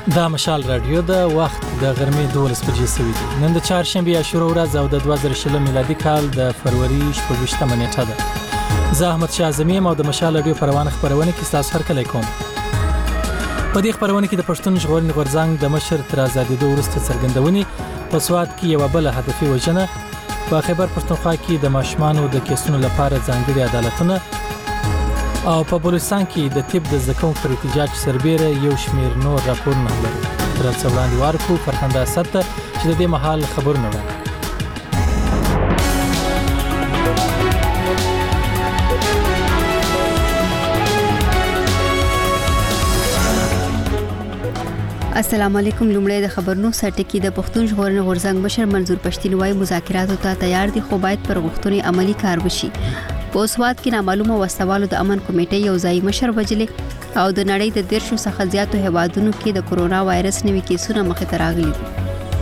دا مشال رادیو د وخت د غرمې 12 بجې سوي دي. نن د چهارشنبه عاشورا ورځ او د 2020 میلادي کال د فروری 28 نیټه ده. زه احمد شاه اعظمي او د مشال رادیو پروانه خبرونه کې تاسو هر کله کوم. په دې خبرونه کې د پښتون ژغورنې غورځنګ د مشر تر آزادېدو وروسته څرګندونې په سواد کې یو بل هدفي وژنه، په خیبر پښتونخوا کې د ماشومانو د کیسونو لپاره ځانګړي عدالتونه او په بلوچستان کې د طب د زکوم پر احتجاج سربېره یو شمېر نور راپورونه لري. تر څو وړاندې ورکو فرخنده اسد چې د دې مهال خبرونه وایي. السلام علیکم. لومړی د خبرونو سرټکی د پښتون ژغورنې غورځنګ مشر منظور پښتین وايي مذاکراتو ته تیار دي خو باید پر غوښتنې عملی کار وشي. په سواد کې نامعلومه وسوالو د امن کمیټې یو ځای مشر وجلې او د نړۍ د 10 څخه زیاتو هیوادونو کې د کورونا وایرس نوي کیسونه مخې ته راغلي دي.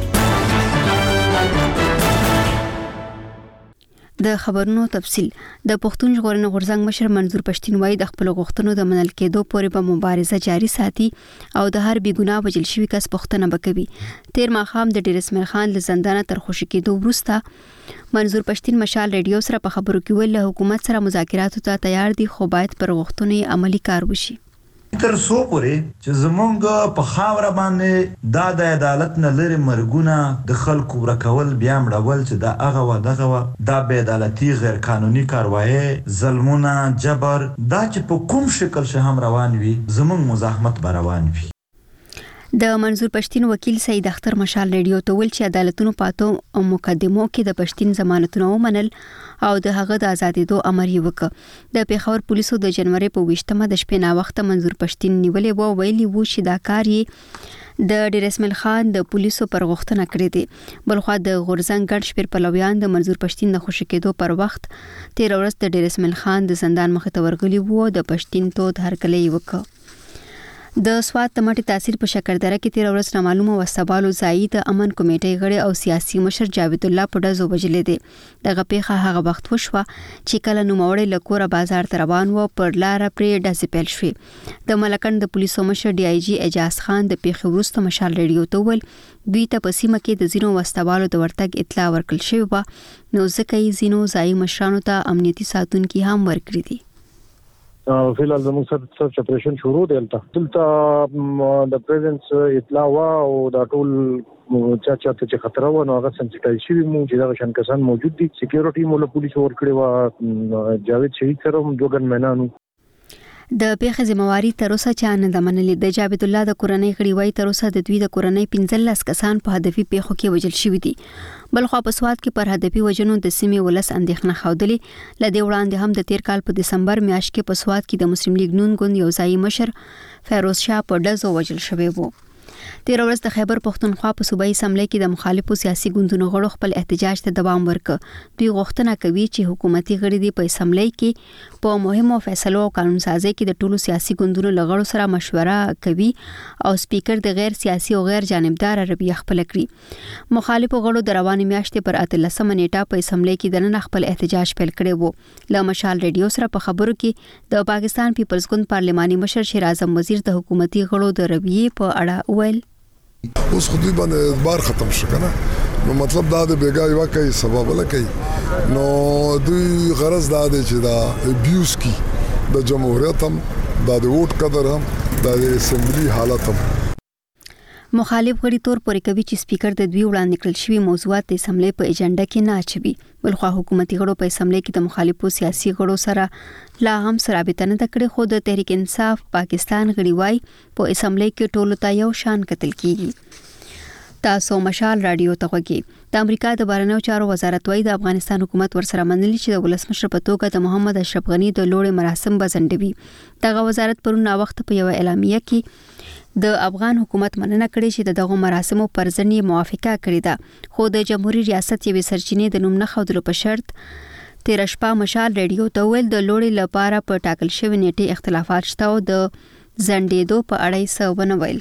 د خبرونو تفصیل. د پښتون ژغورنې غورځنګ مشر منظور پښتین وايي د خپل غوښتنو د منل کېدو پورې به مبارزه جاري ساتي او د هر بیګناه وجل شوی کس پښتنه وکوي. تیر ماښام د ډیر اسماعیل خان له زندانه تر خوشی کېدو وروسته منظور پښتین مشال رادیو سره په خبرو کې ویل له حکومت سره مذاکراتو ته تیار دي خو باید پر غوښتنې عملی کار وشي. تر څو پورې چې زمونږ په خاوره باندې د عدالت نه لري مرګونه د خلکو ورکول بیا مړول چې دا هغه و دغه و دا بې عدالتي غیر قانوني کاروایی ظلمونه جبر دا چې په کوم شکل شه هم روان وي زمونږ مزاحمت به روان وي. د منظور پښتین وکیل سید اختر مشال رادیو ته ویل چې عدالتونو پاتو او مقدمو کې د پښتین ضمانتونه ومنل او د هغه د آزادېدو امر یې وکړ. د پیښور پولیسو د جنوري په 28مه د شپې نا وخت منظور پښتین نیولې وو ویلي وو چې دا کار یې د ډیر اسماعیل خان د پولیسو پر غوښتنه کړې دي. بلخو د غورځنګ ګډ شپیر پلویان د منظور پښتین د خوشی کېدو پر وخت تیر ورځ د ډیر اسماعیل خان د زندان مخ ته ورغلي وو د پښتین تود هرکلی وکړ. د سواد تمټي تاثیر په شکردره کې تیر ورځ نامعلومه وسوالو ځای د امن کمیټې غړي او سیاسي مشر جاوید الله په دزو وجلې دي. دغه پیښه هغه وخت وشوه چې کله نوموړی لکوره بازار ته روان و پر لار پرې ډزې پیل شوې. د ملکن د پولیسو مشر ډي آی جی اجاز خان د پیښې وروسته مشال رادیو ته ویل دوی ته په سیمه کې د زینو وسوالو د ورتګ اطلاع ورکړل شوې و نو ځکه یې زینو ځای مشرانو ته امنیتي ساتونکي هم ورکړي دي. فعلا زموږ سره اپریشن شروع دی دلته د پریزنس اطلاع وا او دا ټول چا چې خطر و نو هغه سنسټایز شوی مو چې دا شان کسان موجود دي. سکیورټي مولا پولیس ورکړي وا جاوید شهید سره دوګن مینانو د پیښې ذمہواری تر اوسه چا نه د منلې. د جاوید الله د کورنۍ غړي وای تر اوسه د دوی د کورنۍ 15 کسان په هدفي پیښو کې وژل شوي دي. بلخو په سواد کې پر هدفي وژنو د سیمې ولس اندېښنه خوده. لدې وړاندې هم د تیر کال په دسمبر میاشت کې په سواد کې د مسلم لیگ نون ګوند یو ځای مشر فیروز شاه په ډزو وژل شوی وو. تیر ورځ د خیبر پښتونخوا په صوبایي اسمبلی کې د مخالفو سیاسي ګوندونو غړو خپل احتجاج ته دوام ورکړ. دوی غوښتنه کوي چې حکومتي غړي د په اسمبلی کې په مهمو فیصلو او قانون سازي کې د ټولو سیاسي ګوندونو لغړو سره مشوره کوي او سپیکر د غیر سیاسي او غیر جانبدار رویه خپل کړی. مخالفو غړو د روانې میاشتې پر 13 نیټه په اسمبلی کې د نن خپل احتجاج پیل کړی وو. له مشال رادیو سره په خبرو کې د پاکستان پیپلز ګوند پارلماني مشر شیر اعظم وزیر د حکومتي غړو د رویې په اړه ویل اوس خو دوی باندې اعتبار ختم شو کنه نو مطلب دا د بیګای واکای سبب لکې نو دوی غرض دا دی چې دا ابیوز کی د جمهوریت هم د ووټ قدر هم د اسمبلی حالت هم. مخالف غړي تور پورې کوي چې سپیکر د دوی وړاندې کړل شوی موضوعات د اسمبلی په ایجنډا کې نه اچوي. بلخو حکومتي غړو په اسمبلی کې د مخالفو سیاسي غړو سره لا هم سرابطه نه کړې خو د تحریک انصاف پاکستان غړي وای په اسمبلی کې ټولو ته یو شان قتل کیږي. تاسو مشال رادیو ته وګورئ. د امریکا د بهرنیو چارو وزارت وايي د افغانستان حکومت ورسره منلي چې د ولسمشر په توګه د محمد اشرف غنی د لوړې مراسم بزندوي. دغه وزارت پرون وخت په یو اعلامیه کې د افغان حکومت مننه کړې چې دغه مراسمو پر ځنی موافقه کړې ده خو د جمهوریت ریاست یوې سرچینې د نوم نه خودلو په شرط تیر شپه مشال رادیو ته ویل د لوړې لپاره په ټاکل شوی نیټه اختلافات شته او د زندېدو په اړه یې څه ونه ویل.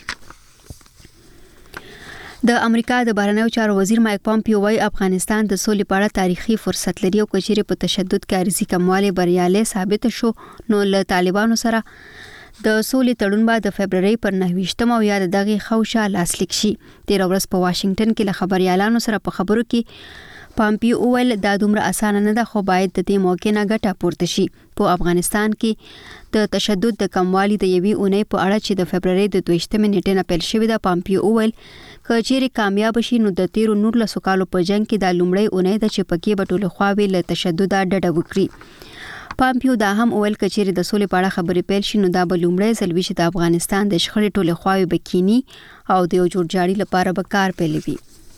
د امریکا د بهرنیو چارو وزیر مایک پامپیو وايي افغانستان د سولې په اړه تاریخي فرصت لري او کچېرې په تشدد کې عارضي کموالی بریالي ثابت شو نو له طالبانو سره د سولې تړون به د فبرवरी پر 29 او یا دغه خوشا لاسلیک شي. 13 ورځ په واشنگټن کې له خبريالانو سره په خبرو کې پامپیو وویل دا دومره اسانه نه ده، خو باید د دې موقع نه ګټه پورته شي. په افغانستان کې د تشدد د کموالي د یوې اونۍ په اړه چې د فبرवरी د 22 نیټې نه پیل شوې ده، پامپیو وویل کچېرې کامیاب شي نو د 13 کالو په جنگ کې د لومړی اونۍ د چپکې بټول خواوي له تشدد ډډه وکړي. پامپیو دا هم وویل کچېرې د سولې په اړه خبرې پیل شي نو دا به لومړی ځل وي چې د افغانستان د شخړې ټولې خواوي بکینی او د یو جوړجاړي لپاره به کار پیلوي.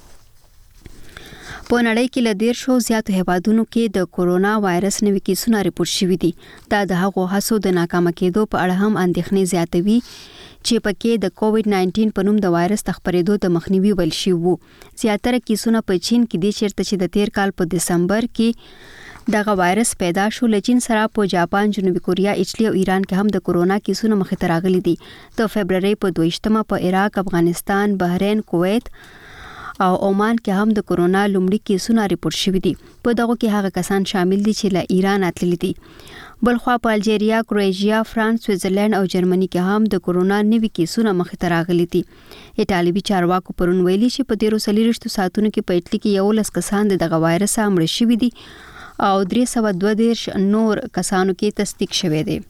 په نړۍ کې له 10 زیاتو هیوادونو کې د کورونا وایرس نوي کیسونه ریپورت شوي دي. دا د هغو هڅو د ناکام کېدو په اړه هم اندېښنې زیاتوي چې پکې د کووډ 19 په نوم د وایرس تخپرېدو د مخنیوي ویل شي وو. زیاتره کیسونه په چین کې دي چیرته چې د 13 کال په دسمبر کې دغه وایرس پیدا شو. له چین سره په جاپان، جنوبي کوریا، ایټالیا او ایران کې هم د کورونا کیسونه مخې ته راغلي دي. د فبرवरी په 22 په عراق، افغانستان، بحرین، کویت او عمان کې هم د کورونا لومړي کیسونه ریپورت شوي دي. په دغه کې هغه کسان شامل دي چې له ایران اتللي دي. بلخوا په الجیریا، کروشیا، فرانس، سویټزرلند او جرمني کې هم د کورونا نوي کیسونه مخې ته راغلي دي. ایټالوي چارواکو پرون ویلي چې په 13 ساعتونو کې په ایټالیا کې 11 کسان دغه وایرس مړ شوي دي او 322 نور کسانو کې تصدیق شوی دی.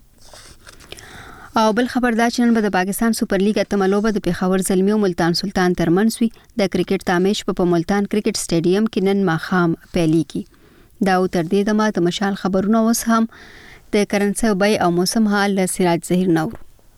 او بل خبردار چې نن به د پاکستان سپر لیګ اتمه لوبه د پیښور زلمی او ملتان سلطان ترمنځ وي. د کرکټ تامیش په ملتان کرکټ سټیډیم کې نن ماښام پیلېږي. دا تر دې دمه د مشال خبرونه اوس هم د کرنسي بای او موسم حال له سراج ظهیر نور.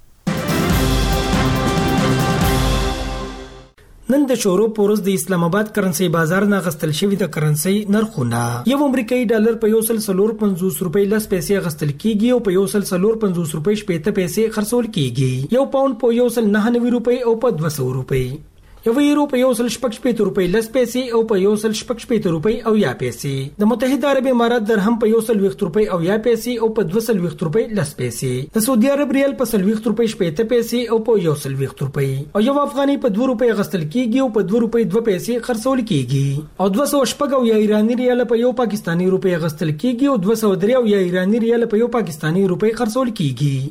نن د شورو پورز د اسلام آباد کرنسي بازار نه غستل شوی د کرنسي نرخونه یو امریکایي ډالر په 1.50 روپۍ لس پیسې غستل کیږي او په 1.50 روپۍ شپږ پیسې خرڅول کیږي. یو پاوند په 1.99 روپۍ او په 200 روپۍ. یو یورو په 1.65 روپۍ لس پیسې او په 1.65 روپۍ او یا پیسې. د متحده عرب امارات درهم په 1.20 روپۍ او یا پیسې او په 2.20 روپۍ لس پیسې. د سعودي عرب ریال په 1.20 روپۍ شپږ پیسې او په 1.20 روپۍ. او یو افغاني په 2 روپۍ غستل کیږي او په 2 روپۍ 2 پیسې خرڅول کیږي. او 200 یا ایرانی ریال په یو پاکستانی روپۍ غستل کیږي او 203 یا ایرانی ریال په یو پاکستانی روپۍ خرڅول کیږي.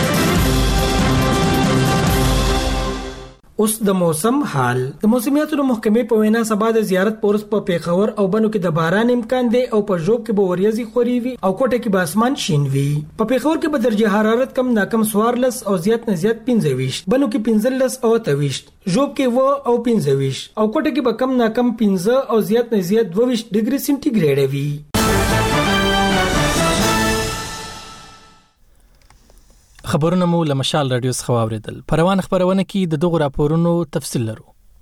اوس د موسم حال. د موسمیاتو محکمې په وینا سبا د زیارت پورس په پیښور او بنو کې د باران امکان دی او په ژوب کې به وریځي خوري وي او کوټه کې به اسمان شین وي. په پیښور کې به درجه حرارت کم ناکم 14 او زیات نه زیات 15 بنو کې 15 او 23 ژوب کې و او 15 او کوټه کې به کم ناکم 15 او زیات نه زیات 22 ډیګري سنټیګریډ وي. خبرونه مو له مشال رادیو څخه واوریدل. پروان خبرونه کې د دغه راپورونو تفصیل لرو.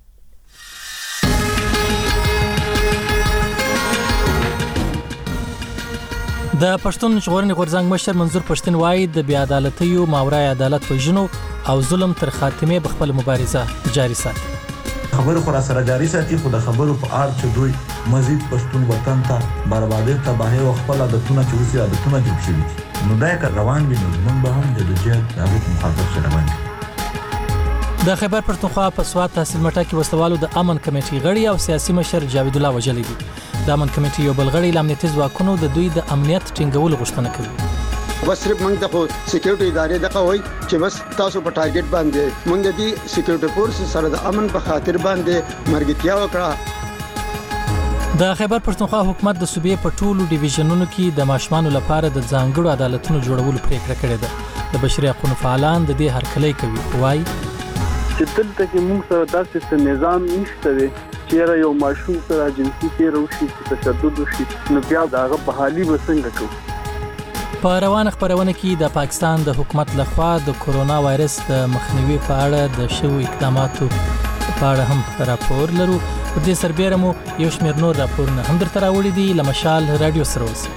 د پښتون ژغورنې غورځنګ مشر منظور پښتون وایي د بیا عدالتۍ او ماورای عدالت وژنو او ظلم تر خاتمه بخپل مبارزه جاری ساتي. خبر خورا سره جاری ساتي خو د خبرو په اړه چې دوی مزید پښتون وطن ته بربادي تباہي او خپل عادتونه چې اوسې عادتونه جوړ شوي دي. نو دا که روان وي نو موږ به هم د جهاد د هغه مخاطب سره روان دي. د خیبر پښتونخوا په سواد تحصیل مټه کې وسوالو د امن کمیټې غړي او سیاسي مشر جاوید الله وجلی دي. د امن کمیټې یو بل غړي د امنیتي ځواکونو د دوی د امنیت ټینګولو غوښتنه کوي. بس صرف موږ ته سکیورټي ادارې دغه وایي چې بس تاسو په ټارګټ باندې موږ د دې سکیورټي فورس سره د امن په خاطر باندې مرګتیا وکړه. د خیبر پښتونخوا حکومت د صوبې په ټولو ډیویژنونو کې د ماشومانو لپاره د ځانګړو عدالتونو جوړولو پریکړه کړې ده. د بشري حقوقو فعالان د دې هرکلی کوي. وایي چې دلته کې موږ سره داسې نظام نشته دی چې یو ماشوم سره جنسي تیر وشي چې تشدد وشي نو بیا دغه په حالي وسنګ کوو. په روان خبرونه کې د پاکستان د حکومت لخوا د کورونا وایرس د مخنیوي په اړه د شوو اقداماتو په اړه هم راپور لرو. په دې سربېره مو یو شمېر نور راپورونه هم درته راوړي دي. له مشال رادیو سره اوسئ.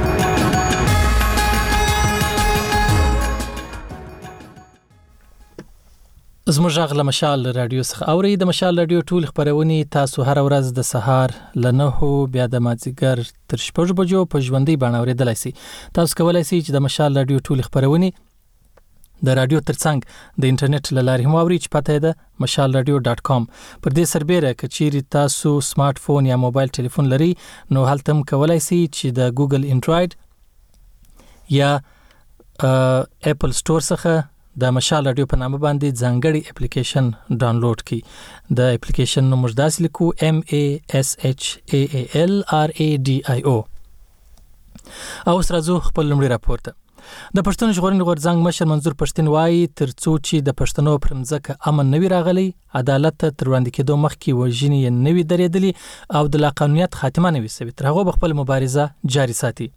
زموږ غږ له مشال رادیو څخه اورئ. د مشال رادیو ټول خبرونه تاسو هر ورځ د سهار له 9 بیا د مازیګر تر 6 بجو په ژوندۍ بڼه اوریدلای شئ. تاسو کولای شئ چې د مشال رادیو ټول خبرونه د رادیو ترڅنګ د انټرنیټ له لارې هم اورئ چې پته یې ده mashalradio.com. پر دې سربېره که چیرې تاسو سمارټ فون یا موبایل ټلیفون لرئ نو هلته هم کولای شئ چې د ګوګل انډرایډ یا اپل سٹور څخه د مشال رادیو په نامه باندې ځانګړي اپلیکیشن ډاونلوډ کړئ. د اپلیکیشن نوم داسې لیکو MASHALRADIO. او سره زو خپل لمړي راپور ته. د پښتون ژغورنې غورځنګ مشر منظور پښتين وایي ترڅو چې د پښتنو پر مځکه امن نوي راغلی، عدالت تر وړاندې کېدو مخکې وژنې نوي درېدلي او د لا قانونیت خاتمه نوي سوي، تر هغه خپل مبارزه جاري ساتي.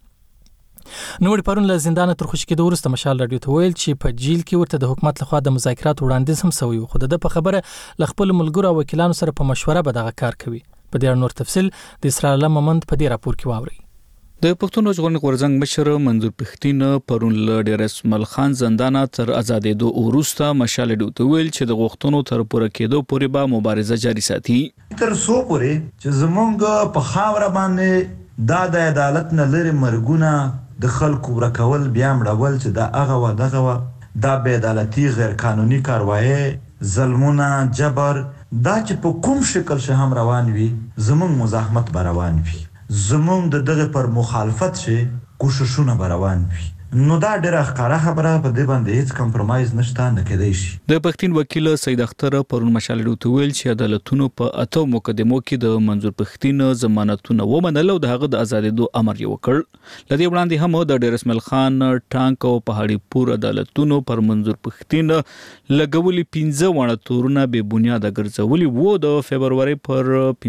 نو پرون له زندان تر خوشی کېدو وروسته مشال رادیو ته ویل چې په جیل کې ورته د حکومت لخوا د مذاکرات وړاندیز هم شوی، خو د په خبره ل خپل ملګرو او وکیلانو سره په مشوره به دغه کار کوي. په دې نور تفصیل د اسرائیل مومند په دې راپور کې واوري. د پښتون ژغورنې غورځنګ مشر منظور پښتين پرون له ډیر اسماعیل خان زندان تر آزادېدو وروسته مشال رادیو ته ویل چې د غوښتنو تر پوره کېدو پورې به مبارزه جاري ساتي. تر څو پورې چې زمونږ په خاوره باندې د عدالت نه لري مرګونه د خلکو ورکول بیا مړول چې دا هغه و دغه و، دا بې عدالتي غیر قانوني کاروایی ظلمونه جبر دا چې په کوم شکل شه هم روان وي زمونږ مزاحمت به روان وي، زمونږ د دغه پر مخالفت شه کوششونه به روان وي. نو دا ډیره ښکاره خبره په دې باندې هیڅ کمپرمایز نشته، نه کېدای شي. د پښتين وکیل سید اختر پرون مشال رادیو ته ویل چې عدالتونو په اته مقدمو کې د منظور پښتين ضمانتونه ومنل او د هغه د آزادېدو امر یې وکړ. لدې وړاندې هم د ډیر اسماعیل خان ټانک او پهاړی پور عدالتونو پر منظور پښتين لګولي 15 وانه تورونه به بنیاد ګرځولي وو. د فبرवरी پر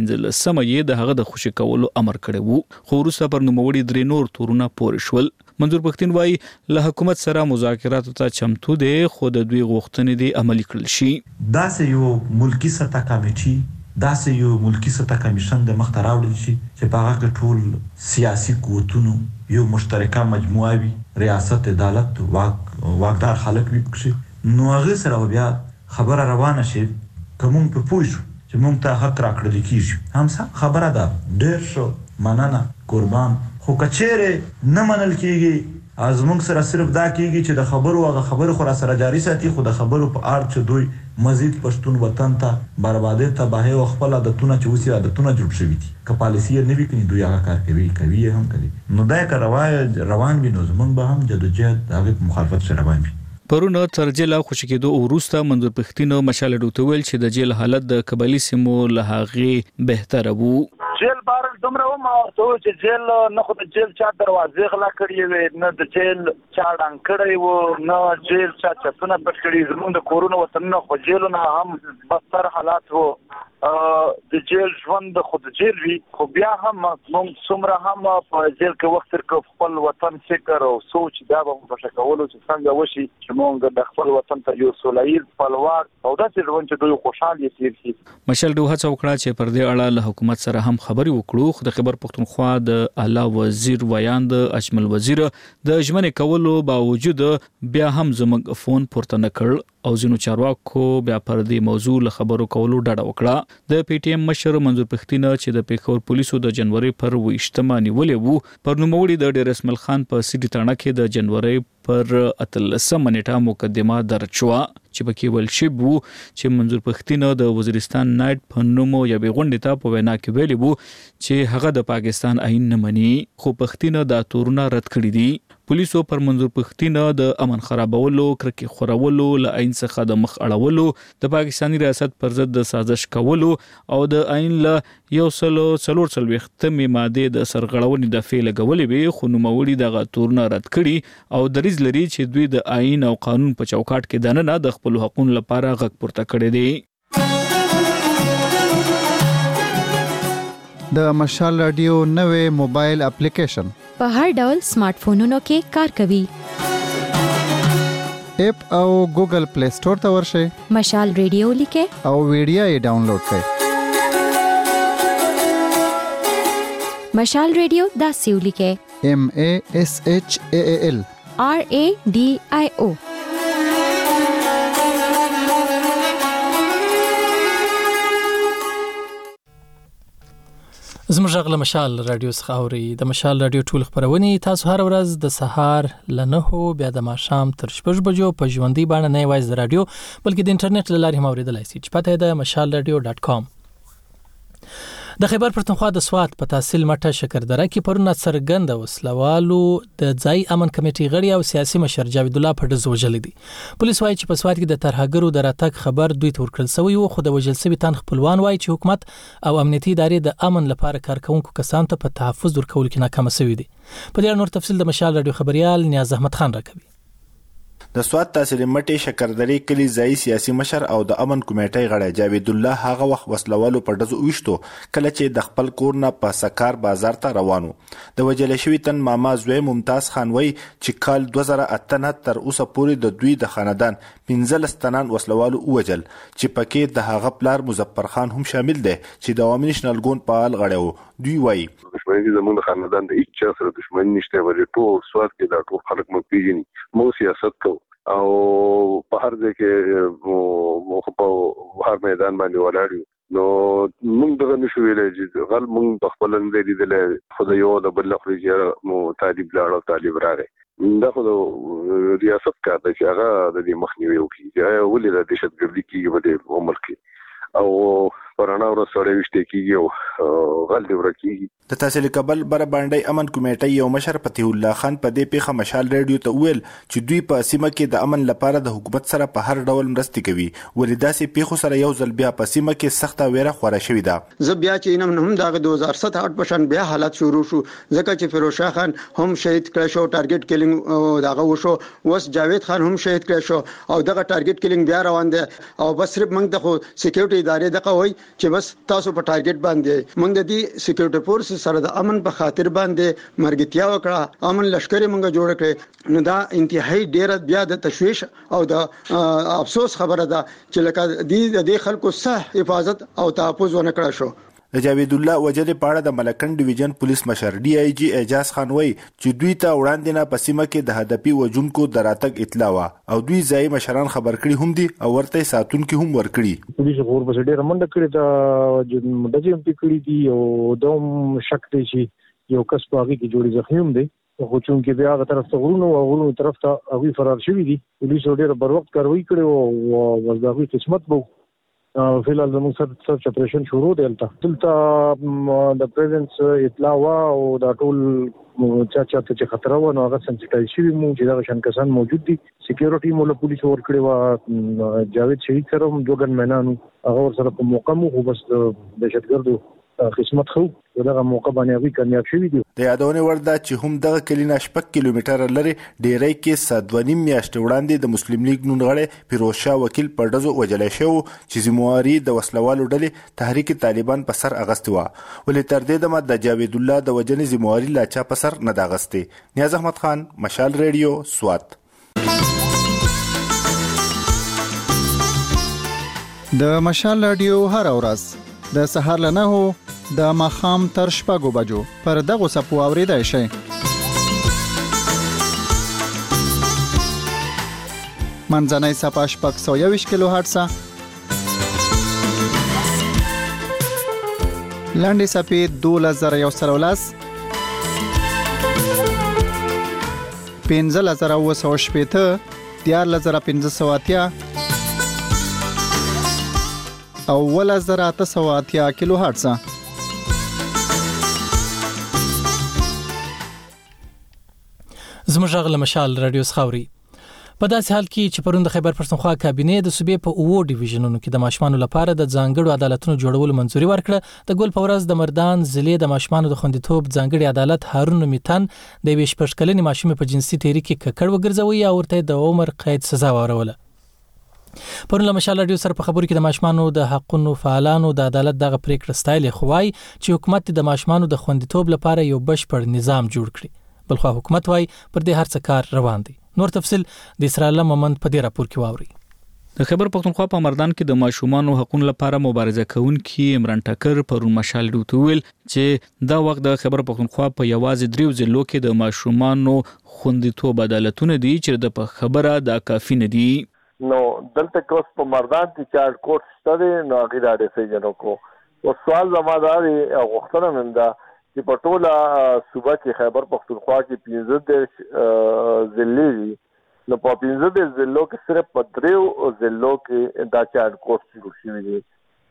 15 یې د هغه د خوشی کولو امر کړی وو، خو وروسته پر نوموړي درې نور تورونه پورې شول. منظور پښتين وایي له حکومت سره مذاکرات ته چمتو دي، خو د دوی غوښتنې دي عملي کړل شي. داسې یو ملکی سطح کمیټي، داسې یو ملکی سطح کمیشن د مخ ته راوړل شي چې په هغه کې ټول سیاسي قوتونو یو مشترکه مجموعه وي، ریاست عدالت واکدار خلک وي پکې، نو هغه سره بیا خبره روانه شي کوم په پوه شو چې مونږ ته حق راکړل کیږي. هم خبره ده ډېر شو مننه قربان، خو کچېره نه منل کیږي از موږ سره صرف دا کیږي چې د خبرو هغه خبرو خو را سره جاري ساتي، خو د خبرو په اړه چې دوی مزید پښتون وطن ته بربادي تباہي او خپل عادتونه چې اوسې عادتونه جوړ شوي دي که پالیسي نه وي کني دوی هغه کار کوي هم کوي. نو دا که روان وي نو زمونږ به هم جدوجہد هغه مخالفت سره روان وي. پرون تر جیل خوشی کېدو وروسته منظور پښتين مشال رادیو ته ویل چې د جیل حالت د قبایلی سیمو له هغې بهتره وو. جیل بار دومره ما ته چې جیل نه خو د جیل چا دروازې غلا کړې وي، نه د جیل چا ډنګ کړی وو، نه جیل چا چتونه پټ کړي. زموږ د کورونو وطن نه خو جیلونه هم بدتر حالات وو. د جیل ژوند خود جیل وی، خو بیا هم موږ څومره هم په جیل کې وخت تر خپل وطن فکر او سوچ دا به په شکولو چې څنګه وشي چې موږ د خپل وطن ته یو سولهییز خپلواک او داسې ژوند چې دوی خوشاله شي. مشال دوه هڅه وکړه چې پر دې اړه له حکومت سره هم خبري وکړو، خو د خبر پښتونخوا د اعلی وزیر ویاند اجمل وزیر د ژمنې کولو باوجود بیا هم زموږ فون پورته نه کړ او ځینو چارواکو بیا پر دې موضوع له خبرو کولو ډډه وکړه. د پی ټی ایم مشر منظور پښتين چې د پېښور پولیسو د جنوري پر 28 نیولې وو، پر نوموړي د ډیر اسماعیل خان په سیټي تاڼه کې د جنوري پر 13 نیټه مقدمه درج شوه چې پکې ویل شوی وو چې منظور پښتين د وزیرستان نایټ په نوم یو غونډه ته په وینا کې ویلي وو چې هغه د پاکستان آئین نه مني، خو پښتين دا تورونه رد کړی دي. پولیسو پر منظور پښتين د امن خرابولو، کرکې خورولو، له آئین څخه د مخ اړولو، د پاکستاني ریاست پر ضد د سازش کولو او د آئین له 144 ماده د سرغړونې د فعل غولې وي، خو نوموړي دغه تورونه رد کړي او دریځ لري چې دوی د آئین او قانون په چوکاټ کې دننه د خپل حقوقو لپاره غږ پورته کړي دي. د مشال رادیو نوې موبایل اپلیکیشن په هر ډول سمارټ فونونو کې کار کوي. اپ او ګوګل پلی سٹور ته ورشئ، مشال رادیو لیکه او ویډیو یې ډاونلوډ کړئ. مشال رادیو دا سیو لیکه MASHAAL RADIO. زموږ غږ له مشال رادیو څخه اوري. د مشال رادیو ټول خبرونه تاسو هر ورځ د سهار ل 9 بیا د ماښام تر 6 بجو په ژوندۍ باندې نه وایي د رادیو بلکې د انټرنیټ له لارې هم اوریدلای شئ چې پته ده mashalradio.com. د خیبر پښتونخوا د سوات په تحصیل مټه شکردره کې پرونه څرګنده وسلوالو د ځای امن کمیټې غړي او سیاسي مشر جاوید الله پټ وژل دي. پولیس وايي چې په سوات کې د ترهګرو د راتګ خبر دوی ته ورکړل شوی و، خو د وژل شوي تن خپلوان وايي چې حکومت او امنیتي ادارې د امن لپاره کارکونکو کسانو ته په تحفظ ورکول کې ناکام شوي دي. په دې نور تفصیل د مشال رادیو خبريال نیاز احمد خان راکوي. د سوات تحصیل مټې شکردرې کلی ځای سیاسي مشر او د امن کمیټې غړی جاوید الله هغه وخت وسلوالو په ډزو وشتو کله چې د خپل کور نه په سکار بازار ته روانو. د وجل شوی تن ماما زوی ممتاز خان وای چې کال 2008 تر اوسه پورې د دوی د خاندان 15 تنان وسلوالو وجل چې پکې د هغه پلار مظفر خان هم شامل دی چې د عوامي نشنل ګوند فعال غړی و. دوی وای دښمنۍ زموږ د خاندان د هیڅ سره دښمنۍ نشته، ولې ټول سوات کې دا ټول خلک مو پیژني، مو سیاست کوو او په هر ځای کې په هر میدان باندې ولاړ یو. نو موږ دغه نشو ویلای چې غل موږ په خپل اندې لیدل خو د یو د بل خو چې مو طالب لاړو طالب راغی. دا خو د ریاست کار دی چې هغه د دې مخنیوي وکړي چې ولې د دهشتګردي کېږي په عمر کې او پرانا ورسره وشته کیږي او غل دی ورکیږي. د تحصیل کابل بر باندې امن کمیټې یو مشر فتح الله خان په دې پیښه مشال رادیو ته ویل چې دوی په سیمه کې د امن لپاره د حکومت سره په هر ډول مرسته کوي، ولې داسې پیښو سره یو ځل بیا په سیمه کې سخته ویره خوره شوې ده. زه بیا چې هم د 2007 پشن بیا حالت شروع شو ځکه چې فیروز شاه خان هم شهید کړ شو، ټارګټ کیلینګ داغه وشو، وس جاوید خان هم شهید کړ شو او دغه ټارګټ کیلینګ بیا روان دي او بس صرف موږ د سکیورټي ادارې دغه وای چې بس تاسو په ټارګټ باندې موږ د دې سکیورټي فورس سره د امن په خاطر باندې مرګتیا وکړه، امن لشکري موږ جوړ کړ. نو دا انتهایی ډیره بیا د تشویش او د افسوس خبره ده چې لکه دې خلکو صح حفاظت او تحفظ ونه کړی شو. د جاوید الله وجل پاړه د ملکن ډیویژن پولیس مشر ډي آی جی اعجاز خان وای چې دوی ته وړاندې نه په سیمه کې د هدفي وجونکو د راتګ اطلاع وا او دوی ځای مشران خبر کړي هم دي او ورته ساتونکو هم ورکړي. پولیس غور بس ډېر منډه کړې دا د جیم پکړې دي او دوم شک دی چې یو کس په هغه کې جوړي زخمی دی خو چې بیا هغه طرف ته غرونو طرف ته هغه فرار شوی دي. پولیس ډېر بر وخت کاروي کړي او وځداوی قسمت وو. فیلحال زموږ سرچ اپریشن شروع دی. دلته د پریزنس اطلاع وا او دا ټول چا چې خطر و نو هغه سنسټایز شوی مو چې دا شان کسان موجود دي. سکیورټي مولا پولیس ور کړی و، جاوید شهید سره هم دوګن مینانو هغه ور سره په موقع مو خو بس دهشتګردو قسمت خو دغه موقع باندې وی کامیاب شوی دی. د یادونه ورده چې هم دغه کلینه شپږ کیلومتره لري ډیری کې 7.5 میاشتې وړاندې د مسلم لیگ نون غړي فیروز شاه وکیل په ډزو وجلای شو چې زمواري د وسلوالو ډلې تحریک طالبان په سر اغستوا، ولې تر دې د جاوید الله د وجنې زمواري لا چا په سر نه داغسته. نیاز احمد خان، مشال رادیو، سوات. د مشال رادیو هر ورځ د سهار له 9 د ماخام تر 6 بجو پر دغه سپو اوریدای شي. منځنۍ صفحه 621 کیلو هرتز، لاندې صفحه 2113 15980 14580 او 1880 کیلو هرتز. زموږ غل مشال رادیو خاوري. په داسې حال کې چې پرون د خیبر پښتونخوا کابینې د صوبې په 9 ډیویژنونو کې د ماشومانو لپاره د ځانګړو عدالتونو جوړولو منځوري ورکړه. د ګول په ورځ د مردان ضلع د ماشومانو د خوندیتوب ځانګړي عدالت هارون میتن د 28 کلنې ماشومې په جنسي تحریک کې ککړ وګرځوي او ورته د عمر قید سزا وروله. پرون له مشال رادیو سره په خبرو کې د ماشومانو د حقونو فعالانو د عدالت دغه پریکړه ستایل خوای چې حکومت د ماشومانو د خوندیتوب لپاره یو بشپړ نظام جوړ کړي. بلخو حکومت وای پر دې هر څه کار روان دي. نور تفصيل د اسرائیل مومند په دې راپور کې واوري. د خیبر پښتونخوا په مردان کې د ماشومانو حقوقو لپاره مبارزه کوونکي عمران ټکر پرون مشال رادیو ویل چې دا وخت د خیبر پښتونخوا په یوازې دریو ضلعو کې د ماشومانو خوندیتوب عدالتونه دي چې د خبره دا کافي نه دي. نو دلته کوس په مردان کې چارټ کوټ ستاره نو غیر ډیسیژن کو او سوال زماداري غوښتنه منده چې په ټوله صوبه کې خیبر پښتونخوا کې 15 ضلع دي. نو په 15 ضلعو کې صرف په 3 ضلعو کې دا چارټ کوټ شروع شوی دي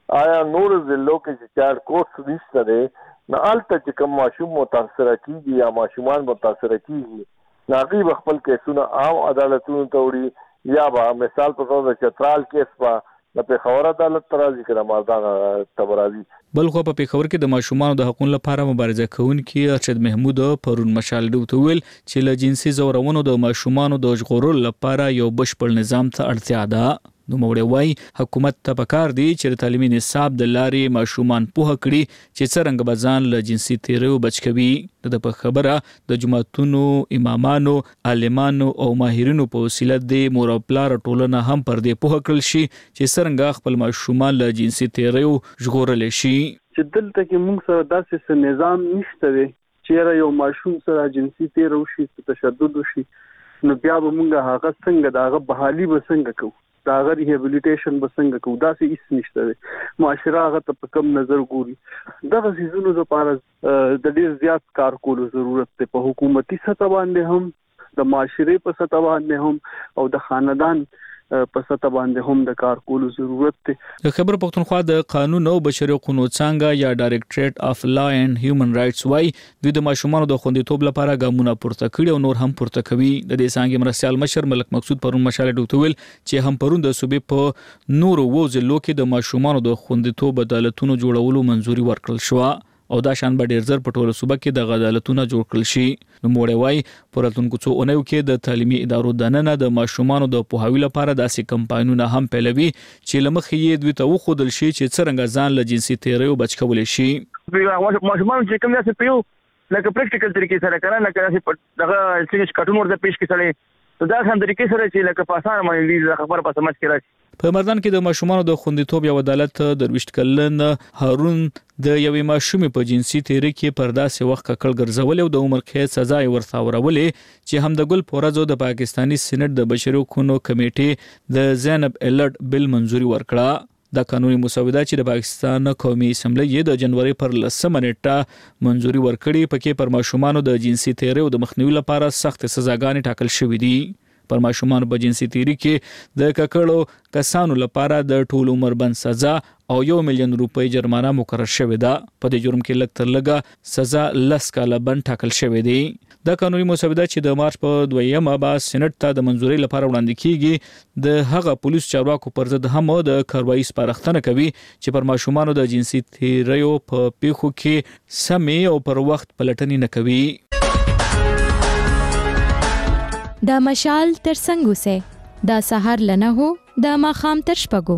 آیا نور ضلعو کې چې چارټ کوټ نشته دی نه الته چې کوم ماشوم متاثر کیږي یا ماشومان متاثر کیږي ناغي خپل کیسونه عام عدالتونو ته وړي یا به مثال په توګه د چترال کیس په پیښور عدالت ترازی کړه مردان تبرازی بل خو په پیښور کې د ماشومان د حقوقو لپاره مبارزه کوونکي ارشد محمود پرون مشال ډوته ویل چې له جنسي زورونو د ماشومان د ژغورلو لپاره یو بشپړ نظام ته اړتیا ده نو موږ وایي حکومت ته پکار دی چې د تعلیمي نصاب د لارې ماشومان پوهه کړي چې څنګه به ځان له جنسي تیریو بچ کوي د په خبره د جماعتونو امامانو عالمانو او ماهرینو په وسیله د مور او پلار ټولنه هم پر دې پوهه کړل شي چې څنګه خپل ماشومان له جنسي تیریو ژغورل شي چې دلته کې موږ سره داسې نظام نشته دی چې یو ماشوم سره جنسي تیر وشي تشدد وشي نو بیا به موږ هغه څنګه داغه بحالي به څنګه کوو داغه ریهابلیټیشن به څنګه کوو داسې هیڅ نشته دی معاشره هغه ته په کم نظر ګوري دغه سيزونو لپاره د ډیر زیات کار کولو ضرورت دی په حکومتي سطح باندې هم د معاشره په سطح باندې هم او د خاندان په سطح باندې هم د کار کولو ضرورت دی د خبر پښتونخوا د قانون او بشري حقوقو څنګه یا ډایریکټریټ اف لا اینڈ هیومن رائټس وای دوی د ماشومانو د خوندیتوب لپاره ګامونه پورته کړي او نور هم پورته کوي د دې څنګه مرسیال مشر ملک مقصود پرون مشاله ډوتویل چې هم پرون د صوبې په نورو وځلو کې د ماشومانو د خوندیتوب عدالتونو جوړولو منځوري ورکړل شو او دا شان به ډیر زر په ټوله صوبه کې د عدالتونو جوړ کړل شي نو موږ وایي پراتونکو څو اونیو کې د تعلیمي ادارو دننه د ماشومانو د پوهاوی لپاره داسې کمپاینونه هم پیلوي چې لمخې یې دوی ته وښودل شي چې څنګه ځان له جنسي تیریو بچ کولی شي ماشومان چې کوم څه پیو لکه پریکټیکل طریقې سره کړه لکه دغه څنګه کارټون ورته پیش کړي دا هم طریقې سره چې لکه په اسانه باندې خبره په سمج کې راځي په مردان کې د ماشومانو د خوندیتوب یو عدالت د 20 کلن هارون د یوې ماشومې په جنسي تیری کې پر داسې وخت ککړ ګرځول او د عمر قید سزا ورته ورولې چې هم د ګل پورزو د پاکستانی سېنات د بشري حقوقو کمیټې د زینب الرټ بل منځوري ورکړه د قانوني مسوده چې د پاکستان قومي اسمبلی د جنوري پر 10 نیټه منځوري ورکړي پکې پر ماشومانو د جنسي تیری او د مخنیوي لپاره سخت سزاګانې ټاکل شوې دي پر ماشومان په جنسي تیری کې د ککړو کسانو لپاره د ټول عمر بند سزا او 1 مليون روپۍ جرمانه مقرر شوې ده په دې جرم کې لږ تر لږه سزا 10 کاله بند ټاکل شوې دی د قانوني مسوده چې د مارچ په 2مه به سېنات ته د منځوري لپاره وړاندې کیږي د هغه پولیس چارواکو پر ضد هم د کاروایی سپارښتنه کوي چې پر ماشومانو د جنسي تیریو په پیښو کې سمې او پر وخت پلټنې نه کوي دا مشال تر څنګه سه دا سحر لنه هو دا ماخام تر شپګو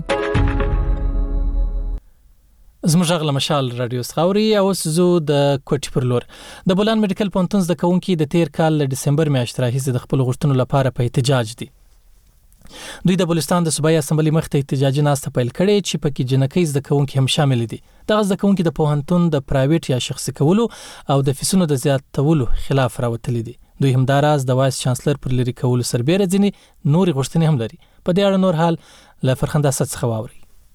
زموږ مشال رادیو سخاوري او سزو د کوټي پر لور د بولان میډیکل پونتون د کونکي د تیر کال د دسمبر میاشتې راهیسې د خپل غوښتنو لپاره په احتجاج دي دوی د بلوچستان د صوبایي اسمبلی مخته احتجاجي ناسته پیل کړي چې پکې جنکۍ زده کوونکي هم شامل دي دغه زده کوونکي د پوهنتون د پرایویټ یا شخصي کولو او د فیسونو د زیاتولو خلاف راوتلي دي دوی هم داراز د وایس چانسلر پر لري کولو سربېره ځینې نوري غوښتنې هم لري په دې اړه نور حال له فرخنده اسد څخه واوري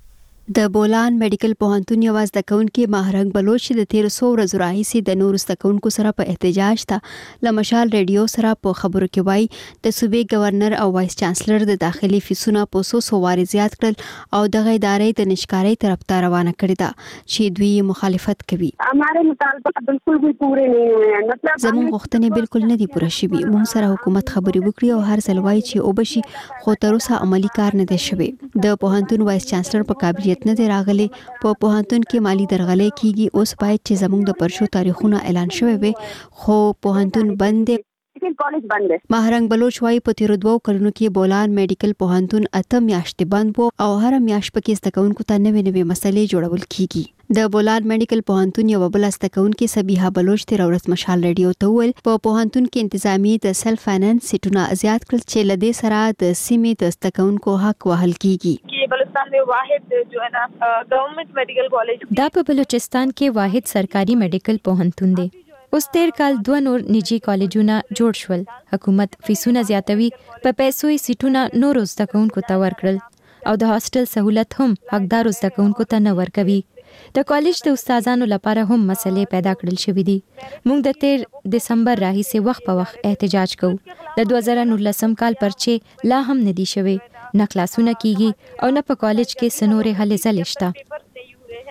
د بولان میډیکل پوهنتون یو زده کوونکي ماهرنګ بلوچ د 1300 ورځې راهیسې د نورو زده کوونکو سره په احتجاج ته لمشال ریډیو سره په خبرو کې وایي د صوبې گورنر او وایس چانسلر د داخلي فیسونه په 100 واري زیات کړل او دغه ادارې د نشکارۍ طرف ته روانه کړې ده چې دوی مخالفت کوي हमारे मुतालबा बिल्कुल भी पूरे नहीं हुए हैं मतलब زموږ غوښتنې بالکل نه دي پوره شوي موږ سره حکومت خبرې وکړي او هر ځل وایي چې او بشي خو تر اوسه عملی کار نه دی شوی د پوهنتون وایس چانسلر په قابلیت نه دی راغلی په پوهنتون کې مالی درغلې کیږي اوس باید چې زموږ د پرشو تاریخونه اعلان شوی وي خو پوهنتون بند دی کالج بند دی ماهرنګ بلوچ وايي په تیر 2 کلونو کې بولان میډیکل پوهنتون 8 میاشتې بند وو او هر میاشت پکې زده کوونکو ته نوې مسلې جوړول کیږي د بولان میډیکل پوهنتون یو بل زده کوونکي سبیحه بلوچ تیر ورځ مشال ریډیو ته ویل په پوهنتون کې انتظامی د سلف فاینانس سیټونه زیات کړل چې لدې سره د سیمې د زده کوونکو حق وهل کیږي کې بلوچستان में واحد जो है ना गवर्नमेंट मेडिकल कॉलेज دا په بلوچستان کې واحد سرکاري میډیکل پوهنتون دی اوس تیر کال 2 نور نجی کالجونه جوړ شول حکومت فیسونه زیاتوي په پیسو یې سیټونه نور زده کوونکو ته ورکړل او د هاستل سہولت هم حقدار زده کوونکو ته نه ورکوي د کالج د استادانو لپاره هم مسلې پیدا کړل شوې دي موږ د 13 دسمبر راهیسې وخت په وخت احتجاج کوو د 2019 کال پرچې لا هم ندي شوی نه کلاسونه کیږي او نه په کالج کې سنورې هلې ځلې شته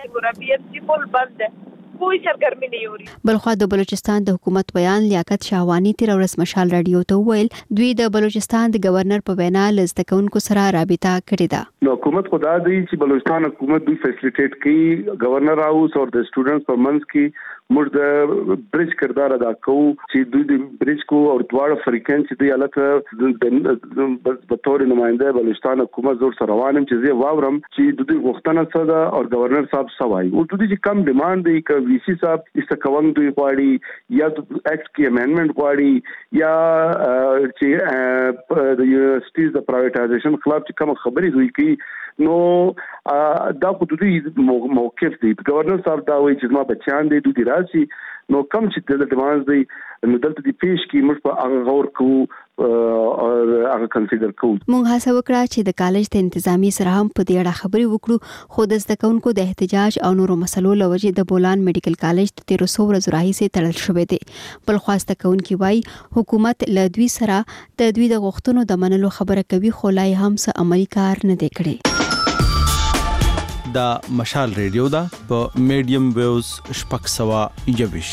ګور BMC فل بند ده کوئی سرګرمي نه یوري. بلخوا د بلوچستان د حکومت بیان لیاقت شاهوانی تیر ورځ مشال رادیو ته ویل دوی د بلوچستان د گورنر په وینا لزدکونکو سره رابطه کړې ده. نو حکومت خدا دی چې بلوچستان حکومت دوی فیسیلیټیټ کی گورنر هاوس او د سټوډنټس پر منځ کی موږ د بریج کردار ادا کوو چې دوی د بریج کو او دواړه فریکن چې دی الکه په تور نمائنده بلوچستان حکومت زور سره روانم چې زه واورم چې دوی غوښتنه څه ده او گورنر صاحب سوای او دوی چې کم ډیماند دی ک وی سی صاحب استکوان دوی غواړي یا د ایکټ کی امندمنت غواړي یا چې د یونیورسيټیز د پرایویټایزیشن خلاف چې کوم خبرې دوی کوي نو دا خو دوی موقف دی. گورنر صاحب دا وایي چې ما بچیان دي دوی راشي نو کم چې د ډیماند دی نو دلته دی پیش کی موږ په هغه غور کوو او هغه کنسیډر کوو. موږ هڅه وکړه چې د کالج د انتظامی سره هم په دې اړه خبرې وکړو خو د زدکونکو د احتجاج او نورو مسلو لوجې د بولان میډیکل کالج د 1300 ورځې راهیسې تړل شوی دی. بل خواسته کوونکی وایي حکومت له دوی سره د دوی د غوښتنو د منلو خبره کوي خو لا هم څه عملی کار نه دی کړی. دا مشال ریډیو دا په میډیم ویوز شپږ سوه یویش.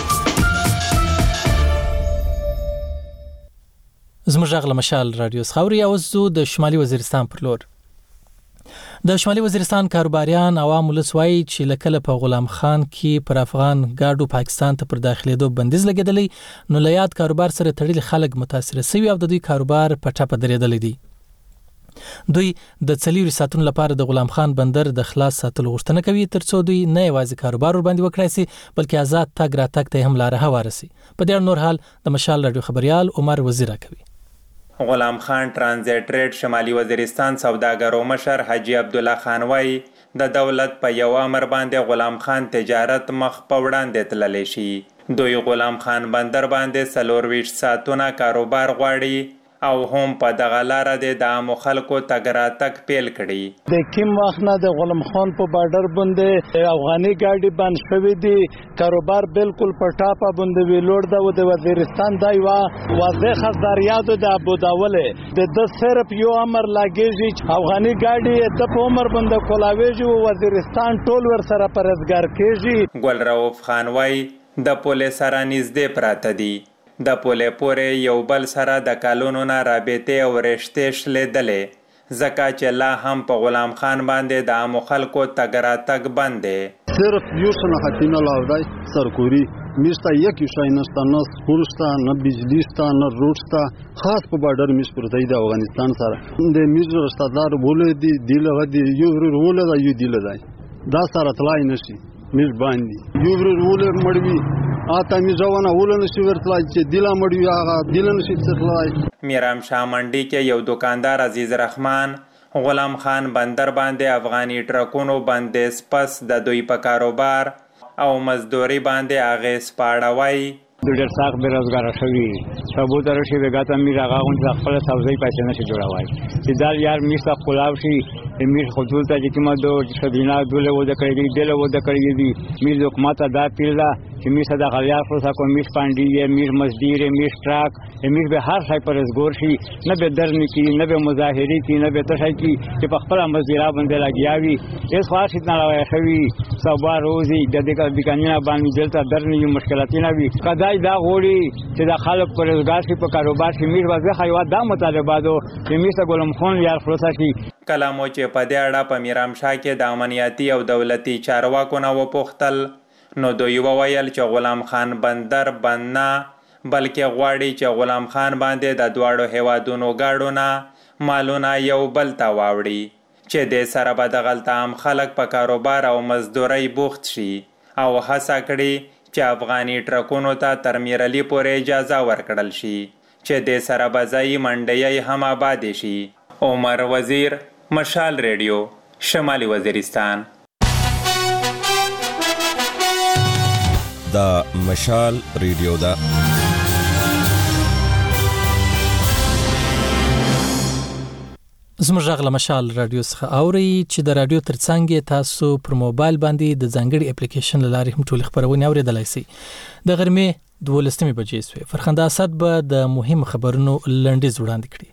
زموږ غږ له مشال رادیو څخه اوري. اوس زه د شمالي وزیرستان پر لور. د شمالي وزیرستان کاروباریان عوام ولس وایي چې لکه په غلام خان کې پر افغان ګاډو پاکستان ته پر داخليدو بندیز لګیدلی نو لیات کاروبار سره تړلي خلک متاثر شوي او د دوی کاروبار په ټاپه درېدلی دی. دوی د 4 ساعتونو لپاره د غلام خان بندر د خلاص ساتلو غوښتنه کوي ترڅو دوی نه یوازې کاروبار ور باندې وکړي سي بلکې آزاد تګ راتګ ته هم لار هواره سي. په دې نور حال د مشال رادیو خبريال عمر وزیر کوي. غلام خان ترانزیت ریډ شمالي وزیرستان سوداګرو مشر حاجی عبد الله خان وای د دولت په یو امر باندې غلام خان تجارت مخ په وړاندې تللی شي. دوی غلام خان بندر باندې 24 ساعتونه کاروبار غواړي او هم په دغه لار د عامو خلکو تګ راتګ پیل کړي. د کوم وخت نه د غلام خان په بارډر باندې افغاني ګاډي بند شوې دي کاروبار بالکل په ټاپه باندې ویلوړ ده او د وزیرستان دا یو واضح خبرداریات د ابوداوله د صرف یو امر لاګیږي چې افغاني ګاډي د په عمر باندې کولاویږي او وزیرستان ټول ور سره پرزګار کیږي. ګل رؤف خان وای د پولیس سره نږدې پراته دي د پولې پورې یو بل سره د کالونو نه رابطې او رشتې شلیدلې ځکه چې لا هم په غلام خان باندې د عامو خلکو تګ راتګ بند دی. صرف یو صنعتي نه لاودای سرکوري میستا یکی شای نشته نه سکول شته نه بجلی شته نه روډ شته خاص په بارډر میس پرته د افغانستان سره د میز رستادار ولې دی دیله دی یو ولې دا یو دیله دی دا سره تلای نشي میز باندې یو ولې مړوي آتا میزونه ولنه شي ورتلای چې دیلا مړی هغه دیلنه شي ترلای. میرام شاه منډي کې یو دکاندار عزیز رحمان غلام خان بندر باندې افغاني ټرکونو باندې سپس د دوی په کاروبار او مزدوري باندې اغیز پاړوي. ډېر سخت بیروزګار شوی ثبوت راشي وګاته میرا غاون ځ خپل سبزی پیسې نشي جوړوي چې دا یار میسا خلاف شي امیر خودل ته چې کومه د شبینا دوله و د کړي دله و د کړي دي میر حکومت دا پیلا چې میسا د غلیار فرصه کو میر پاندی میر مزدور میر ټراک امیر به هر ځای پر ازګور شي نه به درن کی نه به مظاهری کی نه به تشای کی چې په خپل مزدورا باندې لګیاوي هیڅ خاصیت نه راوي خوي سبا روزي د دې کانیا باندې دلته درن یو مشکلات نه وي کدای دا غوړي چې د خلک پر ازګار شي په کاروبار کې میر وځه خیوا دا مطالبه دو چې میسا غلام خان یار فرصه شي. کلامو چې په دې اړه په میرام شاه کې د امنیتي او دولتي چارواکو نه وپوښتل نو دوی وویل چې غلام خان بندر بند نه بلکې غواړي چې غلام خان باندې د دواړو هیوادونو ګاډو نه مالونه یو بل ته واوړي چې د سره به د غلط عام خلک په کاروبار او مزدوري بوخت شي او هڅه کړي چې افغاني ټرکونو ته تر میرلی پورې اجازه ورکړل شي چې د سره به ځایي منډۍ هم آباد شي. عمر وزیر مشال ریډیو شمالي وزیرستان. دا مشال ریډیو دا زموږ غږ له مشال رادیو څخه اوري چې د رادیو ترڅنګ تاسو پر موبایل باندې د ځانګړي اپلیکیشن لارې هم ټول خبرونه اوریدلای شئ. د غرمې 12 بجې سوې فرخنده اسد به د مهم خبرونو لنډیز وړاندې کړي.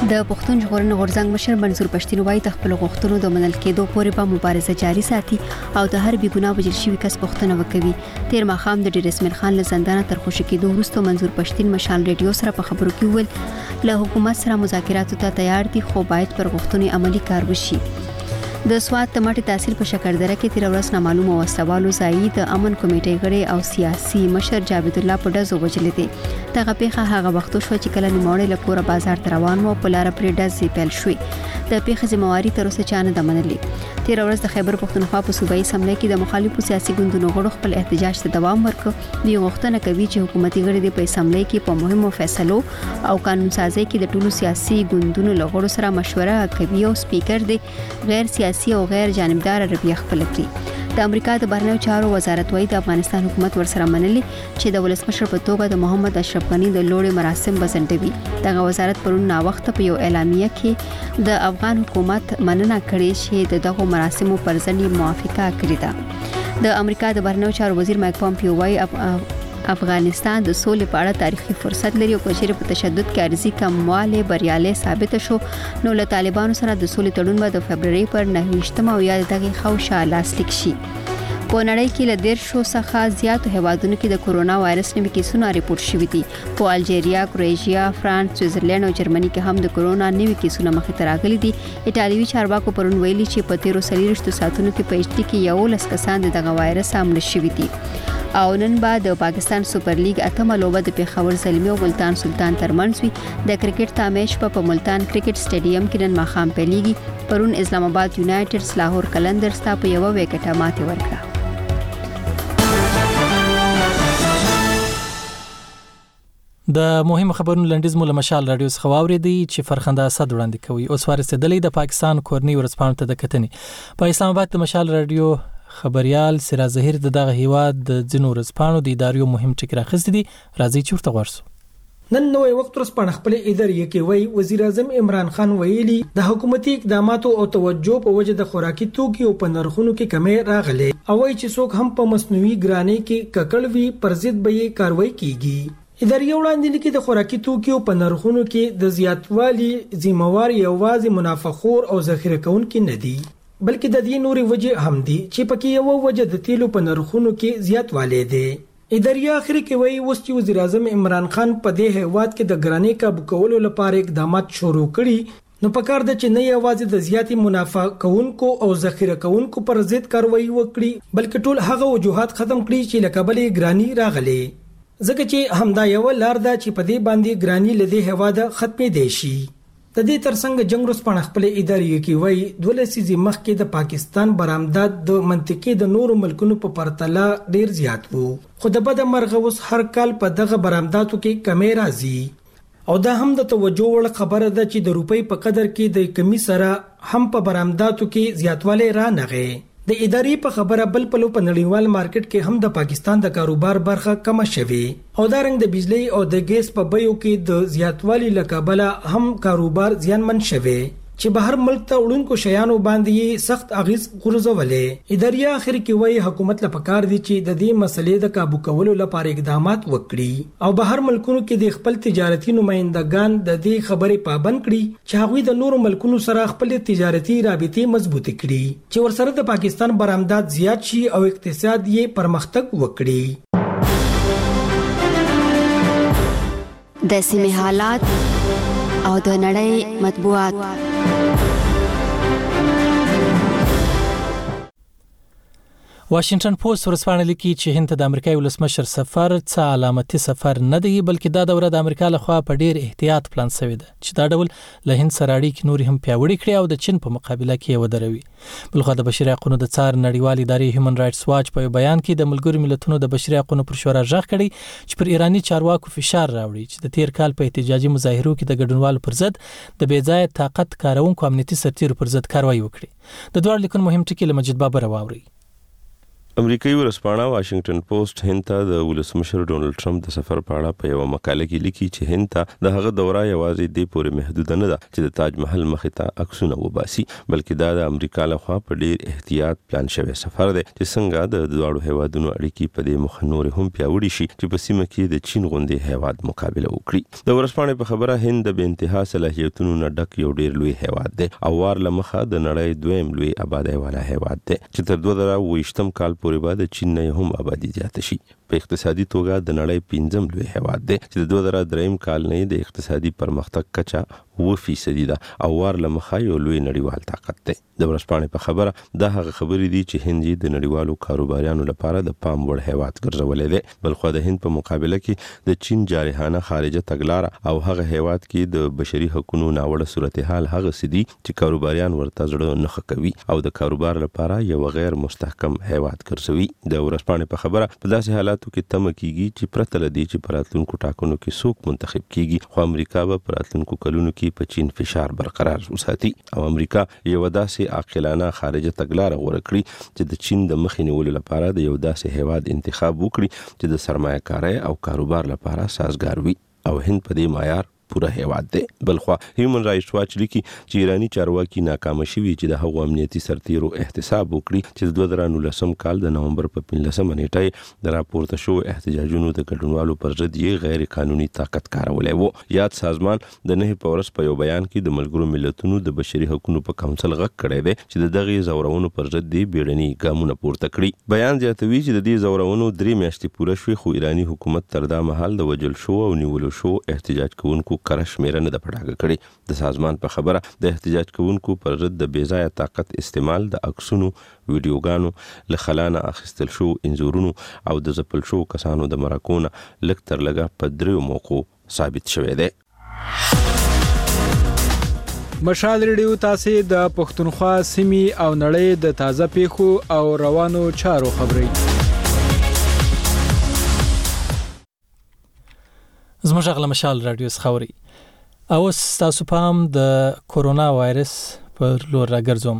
د پښتون ژغورنې غورځنګ مشر منظور پښتين وايي د خپل غوښتنو د منل کېدو پورې به مبارزه جاري ساتي او د هر بې ګناه وژل شوي کس پوښتنه وکوي. تیر ماښام د ډیر اسماعیل خان له زندانه تر خوشي کېدو وروسته منظور پښتين مشال ریډیو سره په خبرو کې وویل له حکومت سره مذاکراتو ته تیار دي خو باید پر غوښتنې عملی کار وشي. د سواد ټماټي تحصیل په شکردره کې تیر ورځ نامعلومه وسوالو ځای د امن کمیټې غړي او سیاسي مشر جاوید الله په ډزو وجلې دي. دغه پیښه هغه وخت شو چې کله نیموړی له کوره بازار ته روان و په لار پرې ډزې پیل شوې. د پیښې ذمہواری تر اوسه چا نه ده منلې. تیر ورځ د خیبر پښتونخوا په صوبایي اسمبلی کې د مخالفو سیاسي ګوندونو غړو خپل احتجاج ته دوام ورکړ. دوی غوښتنه کوي چې حکومتي غړي د اسمبلی کې په مهمو فیصلو او قانون سازي کې د ټولو سیاسي ګوندونو له غړو سره مشوره کوي او سپیکر د غیر سیاسي او غیر جانبدار رویه خپل کړي. د امریکا د بهرنیو چارو وزارت وايي د افغانستان حکومت ورسره منلي چې د ولسمشر په توګه د محمد اشرف غنی د لوړې مراسم بزنټوي. دغه وزارت پرون نا وخت په یو اعلامیه کې د افغان حکومت مننه کړې چې دغه مراسمو پر ځنې موافقه کړې ده. د امریکا د بهرنیو چارو وزیر مایک پامپیو وايي افغانستان د سولې په اړه تاریخي فرصت لري او کچېرې په تشدد کې عارضي کمواله بریالي ثابت شو نو له طالبانو سره د سولې تړون به د فبرवरी پر 9 او یا دغه خوشا لاسلیک شي. په نړۍ کې له 150 څخه زیاتو هیوادونو کې د کورونا وایرس نوي کیسونه ریپورت شوي دي. په الجیریا، کروشیا، فرانس، سویټزرلند او جرمني کې هم د کورونا نوي کیسونه مخې ته راغلي دي. ایټالوي چارواکو پرون ویلي چې په 13 ساعتونو کې په ایچ ډي کې 11 کسان دغه وایرس مړ شوي دي. او نن بعد د پاکستان سپر لیګ اتمه لوبه د پیښور زلمی او ملتان سلطان ترمنځ وي. د کرکټ تامیش په ملتان کرکټ سټیډیم کې نن ماښام پیلېږي. پرون اسلام آباد یونایټډز لاهور قلندرز ته په 1 وکټه ماتې ورکړه. د مهمو خبرونو لنډیز مو له مشال رادیو څخه واورېدی چې فرخنده اسد وړاندې کوي. اوس ورسېدلې د پاکستان کورنۍ ورځپاڼو ته د کتنې. په اسلام آباد د مشال رادیو خبريال سراج ظهیر دغه هیواد د ځینو ورځپاڼو د ادارو مهم ټکی راخسته دي. راځي چورته ورسو. نن نوې وخت ورځپاڼه خپل ادارې کې وایي وزیر اعظم عمران خان ویلي د حکومتي اقداماتو او توجه په وجه د خوراکي توکو په نرخونو کې کمی راغلي او وایي چې څوک هم په مصنوعي ګرانۍ کې ککړ وي پر ضد به یې کاروایی کیږي. ادارې وړاندې لیکي د خوراکي توکو په نرخونو کې د زیاتوالي ذمہوار یوازې منافخور او ذخیره کوونکي نه دي بلکې د دې نوري وجه هم دي چې پکې یو وجه د تیلو په نرخونو کې زیاتوالی دی. ادارې اخر کې وایي اوس چې وزیر اعظم عمران خان په دې هیواد کې د ګرانۍ کابو کولو لپاره اقدامات شروع کړي نو پکار د چې نه یوازې د زیاتې منافع کوونکو او ذخیره کوونکو پر ضد کاروایی وکړي بلکې ټول هغه وجوهات ختم کړي چې لکه بلې ګرانۍ راغلي. ځکه چې همدا یو لار ده چې په دې باندې ګرانۍ له دې هیواد ختمې دی شي. د دې ترڅنګ جنگ ورځپاڼه خپل ادارې کې وایي 12 لسیزې مخکې د پاکستان برآمدات د منطقې د نورو ملکونو په پرتله ډیر زیات وو خو د بد مرغه اوس هر کال په دغه برآمداتو کې کمی راځي او دا هم د توجه وړ خبره ده چې د روپۍ په قدر کې د کمی سره هم په برآمداتو کې زیاتوالی را نغی. د ادارې په خبره بل په نړیوال مارکیټ کې هم د پاکستان د کاروبار برخه کم شوه او دا رنګ د بجلی او د ګیس په بیو کې د زیاتوالي لکابله هم کاروبار زیانمن شوه چې بهر ملک ته وړونکو شیانو باندې سخت اغیز غورځولې. ادارې اخر کې وایي حکومت له پکار دي چې د دې مسلې د کابو کولو لپاره اقدامات وکړي او بهر ملکونو کې د خپل تجارتي نمائندگان د دې خبرې پابند کړي چې هغوی د نورو ملکونو سره خپل تجارتي رابطې مضبوط کړي چې ورسره د پاکستان برآمدات زیات شي او اقتصاد یې پرمختګ وکړي. د سیمې حالات او د نړۍ مطبوعات. واشنگټن پوسټ ورځپاڼه لیکي چې هند ته د امریکای ولسمشر سفر څه علامتي سفر نه دی بلکې دا دوره د امریکا لخوا په ډیر احتیاط پلان شوی ده چې دا ډول له هند سره اړیکې نور هم پیاوړې کړي او د چین په مقابله کې ودروي. بلخو د بشري حقوقو د څار نړیوال ادارې هیومن رائټس واچ په بیان کې د ملګرو ملتونو د بشري حقوقو پر شورا ژغ کړي چې پر ایرانی چارواکو فشار راوړي چې د تیر کال په احتجاجي مظاهرو کې د ګډونوالو پر ضد د بې ځای طاقت کارونکو امنیتي سرتیرو پر ضد کاروایی وکړي. د دوه لیکونو مهم ټکي له مجید بابر واوري. امریکایي ورځپاڼه واشنگټن پوسټ هند ته د ولسمشر ډونالد ټرمپ د سفر په اړه په یو مقاله کې لیکي چې هند ته د هغه دوره یوازې د پورې محدود نه ده چې د تاج محل مخې ته عکسونه وباسي، بلکې دا د امریکا لخوا په ډیر احتیاط پلان شوی سفر دی چې څنګه د دواړو هیوادونو اړیکې په دې مخ نور هم پیاوړي شي چې په سیمه کې د چین غوندې هیواد مقابله وکړي. د ورځپاڼې په خبره هند د انتها صلاحیتونو نه ډک یو ډیر لوی هیواد دی او وار لمخه د نړۍ دویم لوی آبادی والا هیواد دی چې تر 2028 کال پورې بعد چین نه هم آبادی زیات شي. په اقتصادي توګه د نړۍ 5م لوی هیواد دی چې د 2003 کال نه د اقتصادي پرمختګ کچا 9% ده او وار لمخه یو لوی نړیوال طاقت دی. د ورځپاڼې په خبره دا هغه خبرې دي چې هند د نړیوالو کاروباریانو لپاره د پام وړ هیواد ګرځولې دی، بلخو د هند په مقابله کې د چین جارحانه خارجه تګلارې او هغه هیواد کې د بشري حقوقو ناوړه صورتحال هغه سدي چې کاروباریان ورته زړه نه کوي او د کاروبار لپاره یو غیر مستحکم هیواد ګرځوي. د ورځپاڼې په خبره په داسې حالاتو کې تم کیږي چې پرته لدی چې پراتلونکو ټاکنو کې څوک منتخب کیږي، خو امریکا به پراتلونکو کلونو کې په چین فشار برقرار وساتي او امریکا یو داسې عاقلانه خارجه تګلارې غوړه کړی چې د چین د مخې نیولو لپاره د یو داسې هیواد انتخاب وکړي چې د سرمایه‌کارۍ او کاروبار لپاره سازگار وي او هند په دې معیار پوره هیواد دی. بلخو هیومن رائټس واچ لیکي چې ایرانی چارواکي ناکام شوي چې د هغو امنیتي سرتیرو احتساب وکړي چې د 2019 کال د نومبر په 15 نیټه د راپورته شو احتجاجونو د ګډونوالو پر ضد یې غیر قانوني طاقت کارولې وو. یاد سازمان د 9 پورس په یو بیان کې د ملګرو ملتونو د بشري حقوقو په کونسل غږ کړی دی چې د دغه زورونو پر ضد دی بیړني ګامونه پورته کړي. بیان زیاتوي چې د دې زورونو 3 میاشتې پوره شوې خو ایرانی حکومت تر دا مهال د وجل شو او نیولو شو احتجاج کوونکو کره شمیره نه د پټاګه کړي. د سازمان په خبره د احتجاج کوونکو پر ضد د بیځایه طاقت استعمال د عکسونو، ویډیوګانو، لخلانه اخیستل شو انځورونو او د ځپل شو کسانو د مرکونه لږ تر لږه په 3 موقعو ثابت شوی دی. مشال ریډیو تاسو د پښتونخوا سیمې او نړۍ د تازه پیښو او روانو چارو خبري زموږ غل مشال رادیو خبري. او تاسو پام د کورونا وایرس پر لور راګرځوم.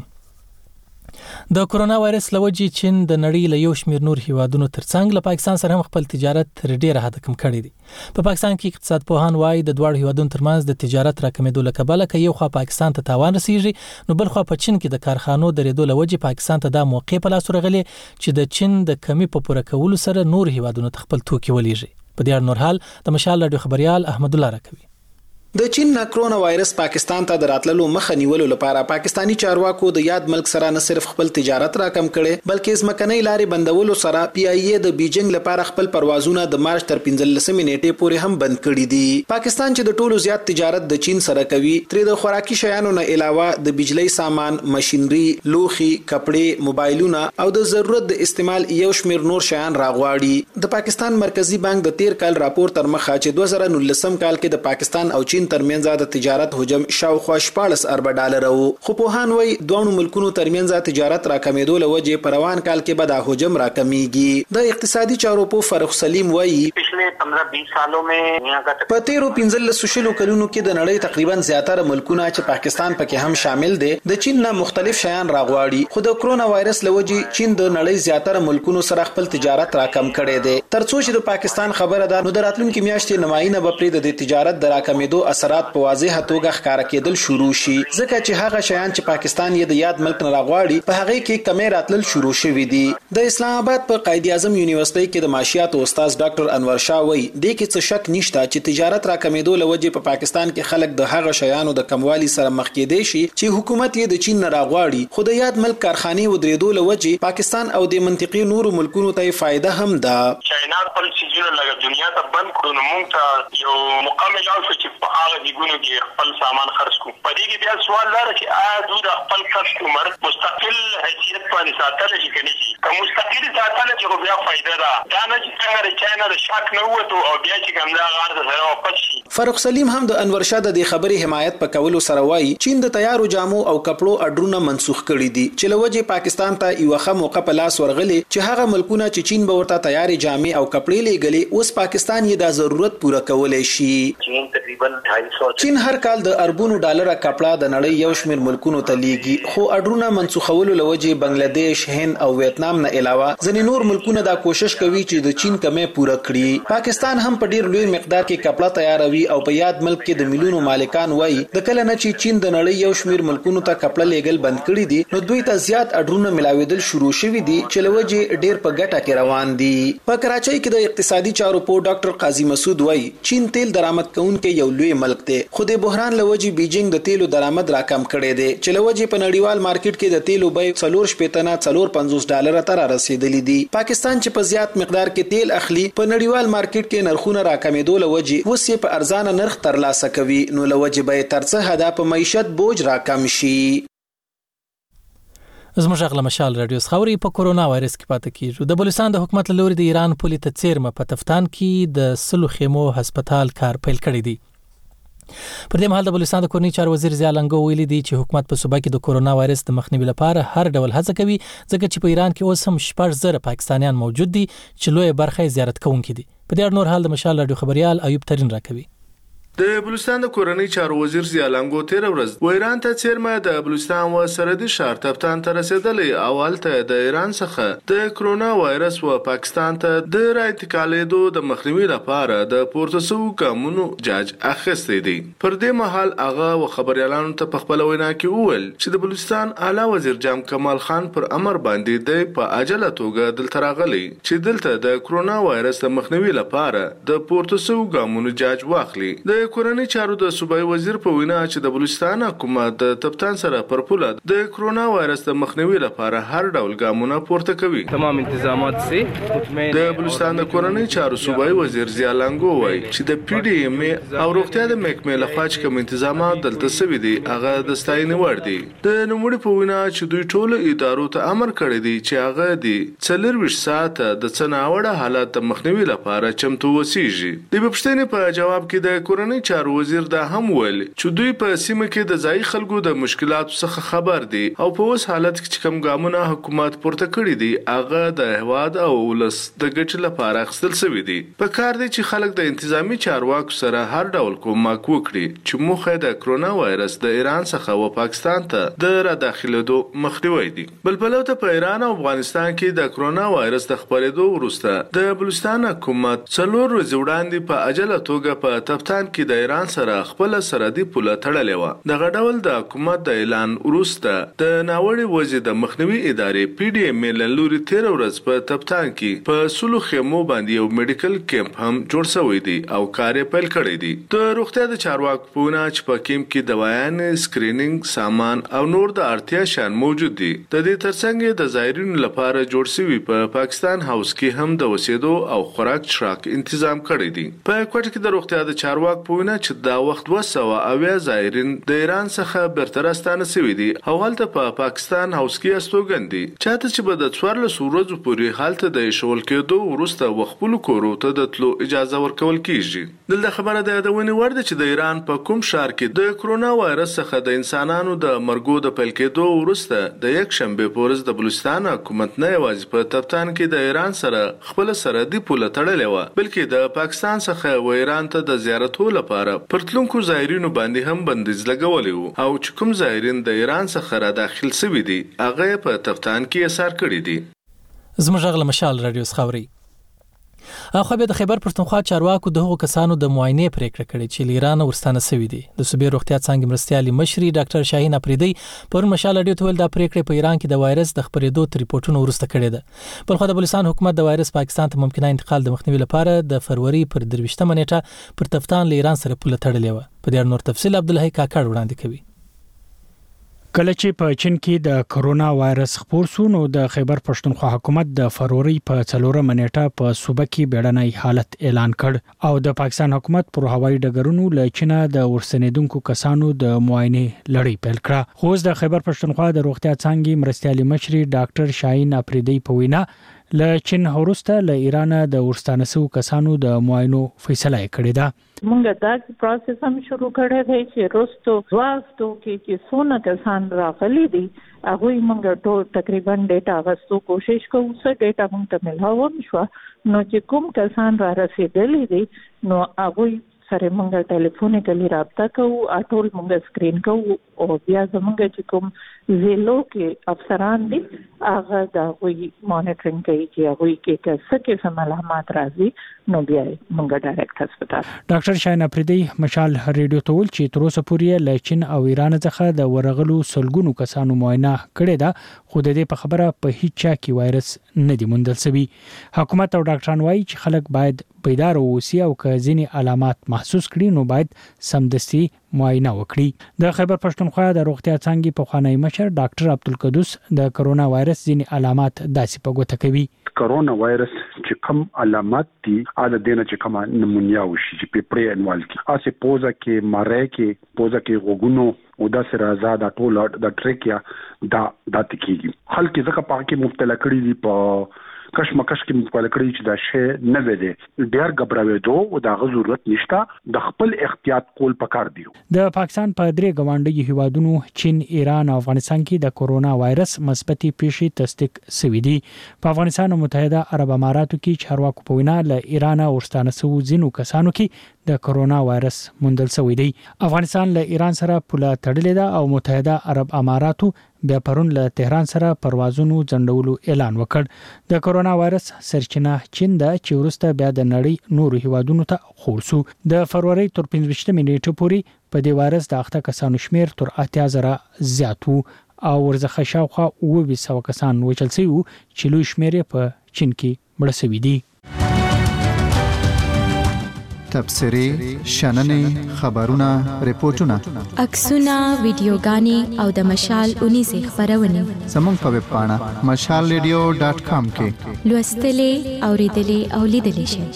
د کورونا وایرس لوجې چین د نړۍ له یو شمېر نور هیوادونو ترڅنګ له پاکستان سره هم خپل تجارت تر ډیره حد کم کړی دی. په پاکستان کې اقتصاد پوهان وایي د دوه هیوادونو ترمنځ د تجارت راکمېدو له کبله کې یو خوا پاکستان ته تاوان رسیږي، نو بل خوا په چین کې د کارخانو درېدو لوجې پاکستان ته دا موقع په لاس ورغلی چې د چین د کمی په پوره کولو سره نور هیوادونو ته خپل توکي ولېږي. په دې اړه نور حال د مشال رادیو خبريال احمد الله راکوي. د چین نه کرونا وایرس پاکستان ته دراتللو مخه نیولو لپاره پاکستانی چارواکو د یاد ملک سره نه صرف خپل تجارت راکم کړي بلکې ځمکنۍ لارې بندولو سره پی آی ای د بیجینګ لپاره خپل پروازونه د مارچ تر 15 نیټې پورې هم بند کړي دي. پاکستان چې د ټولو زیات تجارت د چین سره کوي، ترې د خوراکي شیانو نه علاوه د بجلی سامان، ماشينري، لوخي، کپړې، موبایلونه او د ضرورت د استعمال یو شمیر نور شیان راغواړي. د پاکستان مرکزی بانک د 13 کال راپور تر مخه چې 2019 کال کې د پاکستان او چین ترمنځ د تجارت حجم شاوخوا 14 ارب ډالر وو، خو په هان وای دوه ملکونو ترمنځ تجارت راکمېدو لوجه په روان کال کې به د حجم راکمیږي. د اقتصادي چارو په فرخ سلیم وای पिछले 15-20 सालों में यहाँ का په 13-15 کلونو کې د نړۍ تقریبا زیاتره ملکونه چې پاکستان پکې هم شامل دي د چین نه مختلف شیان راغواړي، خو د کرونا وایرس لوجه چین د نړۍ زیاتره ملکونو سره خپل تجارت راکم کړي دي. ترڅو چې د پاکستان خبره ده نو د راتلونکو میاشتې نماینده به پرې د تجارت د راکمېدو اثرات په واضحه توګه ښکارا کېدل شروع شي، ځکه چې هغه شیان چې پاکستان یې د یاد ملک نه راغواړي په هغه کې کمی راتلل شروع شوي دي. د اسلام آباد په قائد اعظم یونیورسيټي کې د ماشیات استاد ډاکټر انور شاه وایي د کې څه شک نشته چې تجارت راکمېدو لوجه په پاکستان کې خلک د هغه شیانو د کموالي سره مخ کېدي شي چې حکومت یې د چین نه راغواړي، خو د یاد ملک کارخانه ودرېدو لوجه پاکستان او د منطقي نورو ملکونو ته فائدہ هم ده. چاینا خپل سیجونه لګ دنیا ته بند کړو نو موږ ته یو مکمل او چې په هغه دیګونو کې خپل سامان خرڅ کو. په دې کې بیا سوال لاره چې آیا دوی د خپل کسټمر مستقل حیثیت باندې ساتل شي کني شي که مستقل ساتل چې بیا فائدہ ده دا نه چې څنګه چاینا د شاک نه وته او بیا چې ګمدا غار د سره واپس شي. فرخ سلیم هم د انور شاه د خبري حمایت په کولو سره وایي چین د تیارو جامو او کپړو اډرونه منسوخ کړي دي چې لوجه پاکستان ته یو ښه موقع په لاس ورغلي چې هغه ملکونه چې چین به ورته تیارې جامې او کپړې لګلي اوس پاکستان یې د ضرورت پوره کولای شي. چین تقریبا 250 چین هر کال د اربونو ډالر کپړه د نړۍ یو شمیر ملکونو ته لیږي، خو اډرونه منسوخولو لوجه بنگلاديش، هند او ویتنام ویتنام نه علاوه ځینې نور ملکونه دا کوشش کوي چې د چین کمې پوره کړي. پاکستان هم په ډیر لوی مقدار کې کپړه تیاروي او په یاد ملک کې د میلیونو مالکان وایي د کله نه چې چین د نړۍ یو شمیر ملکونو ته کپړه لیږل بند کړي دي نو دوی ته زیات اډرونه ملاویدل شروع شوي دي چې لوجه ډیر په ګټه کې روان دي. په کراچۍ کې د اقتصادي چارو په ډاکټر قاضي مسعود وایي چین تیل درآمد کوونکی یو لوی ملک دی خو د بحران لوجه بیجینګ د تیلو درآمد راکم کړي دي چې لوجه په نړیوال مارکیټ کې د تیلو بیه $4.50 ته رسیدلې دي. پاکستان چې په زیات مقدار کې تیل اخلي په نړیوال مارکیټ کې نرخونه راکمېدو لوجه اوس یې په ارزانه نرخ ترلاسه کوي نو لوجه به ترڅه هدا په معیشت بوج راکم شي. زموږ غل مشال رادیو خوري په کورونا وایرس کې پاتې کیږي. د بلوچستان د حکومت لوري د ایران پولیس ته چیرمه په تفتان کې د سلو خیمو هسپتال کار پیل کړی دی. پر دې مهال د بلوچستان د کورنۍ چارو وزیر ضیاء لنګو ویلي دی چې حکومت په صوبه کې د کورونا وایرس د مخنیوي لپاره هر ډول هڅه کوي ځکه چې په ایران کې اوس هم 6,000 پاکستانیان موجود دي چې لوی برخه زیارت کوونکي دي. په دې نور حال د مشال رادیو خبريال ایوب ترين راکوي. د بلوچستان د کورنۍ چارو وزیر ضیاء لنګو تیر ورځ ایران ته چیرمه د بلوچستان و سرحدي ښار تفتان ته رسیدلې او هلته د ایران څخه د کرونا وایرس و پاکستان ته د راانتقالېدو د مخنیوي لپاره د پورته شویو ګامونو جاج اخیستی دی. پر دې مهال هغه و خبريالانو ته په خپل وینا کې وویل چې د بلوچستان اعلی وزیر جام کمال خان پر امر باندې د په عاجله توګه دلته راغلی چې دلته د کرونا وایرس د مخنیوي لپاره د پورته شویو ګامونو جاج واخلي. د کورنۍ چارو د صوبایي وزیر په وینا چې د بلوچستان حکومت د تفتان سره پر پوله د کرونا وایرس د مخنیوي لپاره هر ډول ګامونه پورته کوي. تمام انتظامات سي د بلوچستان د کورنۍ چارو صوبایي وزیر ضیاء لنګو وایي چې د پی ډی ایم او روغتیا د محکمې لخوا چې کوم انتظامات دلته سوي دي هغه د ستاینې وړ دي. د نوموړي په وینا چې دوی ټول ادارو ته امر کړی دی چې هغه د 24 ساعته د څناوړه حالت د مخنیوي لپاره چمتو وسیږي. د پښتنې په جواب کې د کورنۍ چارو وزیر دا هم ویل چې دوی په سیمه کې د ځای خلکو د مشکلاتو څخه خبر دي او په اوس حالت کې چې کوم ګامونه حکومت پورته کړی دي هغه د هواد او ولس د ګټې لپاره اخیستل شوی دي. په کار دی چې خلک د انتظامی چارواکو سره هر ډول کومک وکړي چې موخه د کرونا وایرس د ایران څخه و پاکستان ته د را داخلېدو مخنیوي دي. بلبلو ته په ایران او افغانستان کې د کرونا وایرس د خپرېدو وروسته د بلوچستان حکومت 4 ورځې وړاندې په عاجله توګه په تفتان کې د ایران سره خپل سرحدي پوله تړلې و. د غډول د حکومت د اعلان وروسته د ناوړي وضع د مخنیوي ادارې پی ډی ایم لوري تیر ورځ په تفتان کې په سلو خیمو باندې یو میډیکل کیمپ هم جوړ شوی دی او کار یې پیل کړی دی. د روغتیا د چارواکو په وینا چې په کیمپ کې دوايان، سکرینینګ سامان او نور د اړتیا شیان موجود دي. د دې ترڅنګ د زایرینو لپاره جوړ شوی په پاکستان هاوس کې هم د وسیدو او خوراک شراک تنظیم کړی دی. په کوټه کې د روغتیا د چارواکو په وینا چې دا وخت 200 زایرین د ایران څخه برتر استانه شوی دي او هلته په پاکستان هاوس کې استوګن دي. چاته چې به د 14 ورځې پورې هلته د شول کېدو وروسته وخپل کورو ته د تلو اجازه ورکول کیږي. دلته خبره ده د ونی ورده چې د ایران په کوم ښار کې د کرونا وایرس څخه د انسانانو د مرګو د پیل کېدو وروسته د یک شنبه په ورځ د بلوچستان حکومت نه یوازې په تفتان کې د ایران سره خپل سرحدي پوله تړلې و بلکې د پاکستان څخه و ایران ته د زیارتو لپاره پرتلونکو زایرینو باندې هم بندیز لګولې وو او چې کوم زایرین د ایران څخه را داخل شوي دي هغه په تفتان کې اثر کړی دي. زموږ غل مشال رادیو خبري خو به د خیبر پښتونخوا چارواکو دغه کسانو د معاینه پریکړه کړې چې ایران ورستانه سوي دي. د صوبې روغتیا څنګه مرستيالي مشري ډاکټر شاهین اپریدي پر مشال رادیو ته ول د پریکړه په ایران کې د وایرس د خبرېدو تر ریپورتونو ورسته کړې ده. بلخو د بلوچستان حکومت د وایرس پاکستان ته ممکنه انتقال د مخنیوي لپاره د فروری پر 23 نیټه پر تفتان له ایران سره پوله تړلې و. په دې نور تفصیل عبدالحی کاکړ وړاندې کوي. کله چې په چین کې د کرونا وایرس خپور شو نو د خیبر پښتونخوا حکومت د فروری په 4 نیټه په صوبه کې بیړنۍ حالت اعلان کړ او د پاکستان حکومت پر هوایي ډګرونو له چین د ورسنیدونکو کسانو د معاینه لړۍ پیل کړه. خو د خیبر پښتونخوا د روغتیا څنګه مرستيالي مشري ډاکټر شاهین اپریدي په وینا له چین هروسته له ایران د ورستانه سو کسانو د معاینو فیصله کړې ده. موږ دا پروسس هم شروع کړی دی چې روستو واستو کې څونه کسان راغلي دي هغه موږ ټول تقریبا ډیټا غوښتو کوشش کوو چې ډیټا موږ ته ملهاوم شو نو چې کوم کسان را رسیدلي دي نو هغه سره موږ ټلیفونیکلی رابطه کوو، ټول موږ سکرین کوو او بیا زموږ چې کوم زیلو کې افسران دي هغه د غوي مانیټرینګ کوي چې هغه کې څه قسم علامات راځي نو بیا موږ ډایرکټ هسپتال. ډاکټر شاهین افریدی مشال ریډیو ته ول چې تر اوسه پورې له چین او ایران څخه د ورغلو سلګونو کسانو معاینه کړې ده، خو د دې په خبره په هیڅ چا کې وایرس نه دی موندل شوی. حکومت او ډاکټران وایي چې خلک باید بیدار اوسي او که ځینې علامات محسوس کړي نو باید سمدستي معاینه وکړي. د خیبر پښتونخوا د روغتیا څانګې پخوانی مشر ډاکټر عبدالقدوس د کرونا وایرس ځینې علامات داسې په ګوته کوي. کرونا وایرس چې کوم علامات دي اله دینه چې کوم نمونیا وشي چې پیپری انوال کی اسه پوزا کې ماره کې پوزا کې غوګونو او د سره آزاد ټول د ټریکیا دا تکیږي. خلک ځکه پاکي مبتلا کړي دي په کشمکش کې مبتلا کړي چې دا شی نه وي ډیر غبراوي او دا ضرورت نشته، د خپل احتیاط کول پکار دی. د پاکستان په درې ګاونډي هیوادونو چین، ایران او افغانستان کې د کرونا وایرس مثبتي پیښې تصدیق شوې دي. په افغانستان او متحده عرب اماراتو کې چارواکو په وینا له ایران او ورستانه سو ځینو کسانو کې د کرونا وایرس موندل شوی دی. افغانستان له ایران سره پوله تړلې ده او متحده عرب اماراتو بیا پرون له تهران سره پروازونو ځنډولو اعلان وکړ. د کرونا وایرس سرچینه چین ده چې وروسته بیا د نړۍ نورو هیوادونو ته خور شو. د فروری تر 15 نیټې پورې په دې وایرس د اخته کسانو شمیر تر 80,000 زیات وو او ورزخه شاوخوا 200 کسان وچل شوي وو چې لوی شمیر په چین کې مړ شوي دي. تبصرې، شننې، خبرونه، ریپورتونه، عکسونه، ویډیوګانې او د مشال 19 خبرونه زموږ په ویب پاڼه mashalradio.com کې لوستلې، اوریدلې او لیدلې شئ.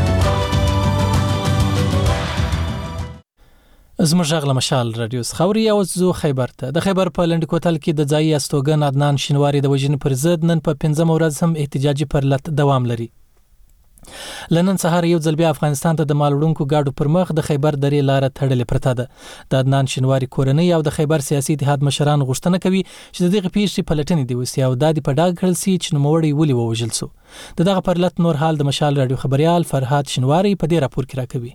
زموږ غږ مشال رادیو خوري او زو خیبر ته د خیبر په لنډ کوتل کې د ځای استوګن عدنان شینواری د وژنې پر ضد نن په 15 ورځ هم احتجاجي پرلط دوام لري. لنن سهار یو ځل بیا افغانستان ته د مالوړونکو گاډو پر مخ د خیبر درې لار تړلې پرته ده. د عدنان شینواری کورنۍ او د خیبر سیاسي اتحاد مشران غوښتنه کوي چې د دغه پیښې پلټنې دی وسی او د دې په ډاګ کړل سي چې نوموړی ولې ووژل شو. دغه پرلط نور حال د مشال رادیو خبريال فرهاد شینواری په دې راپور کې راکوي.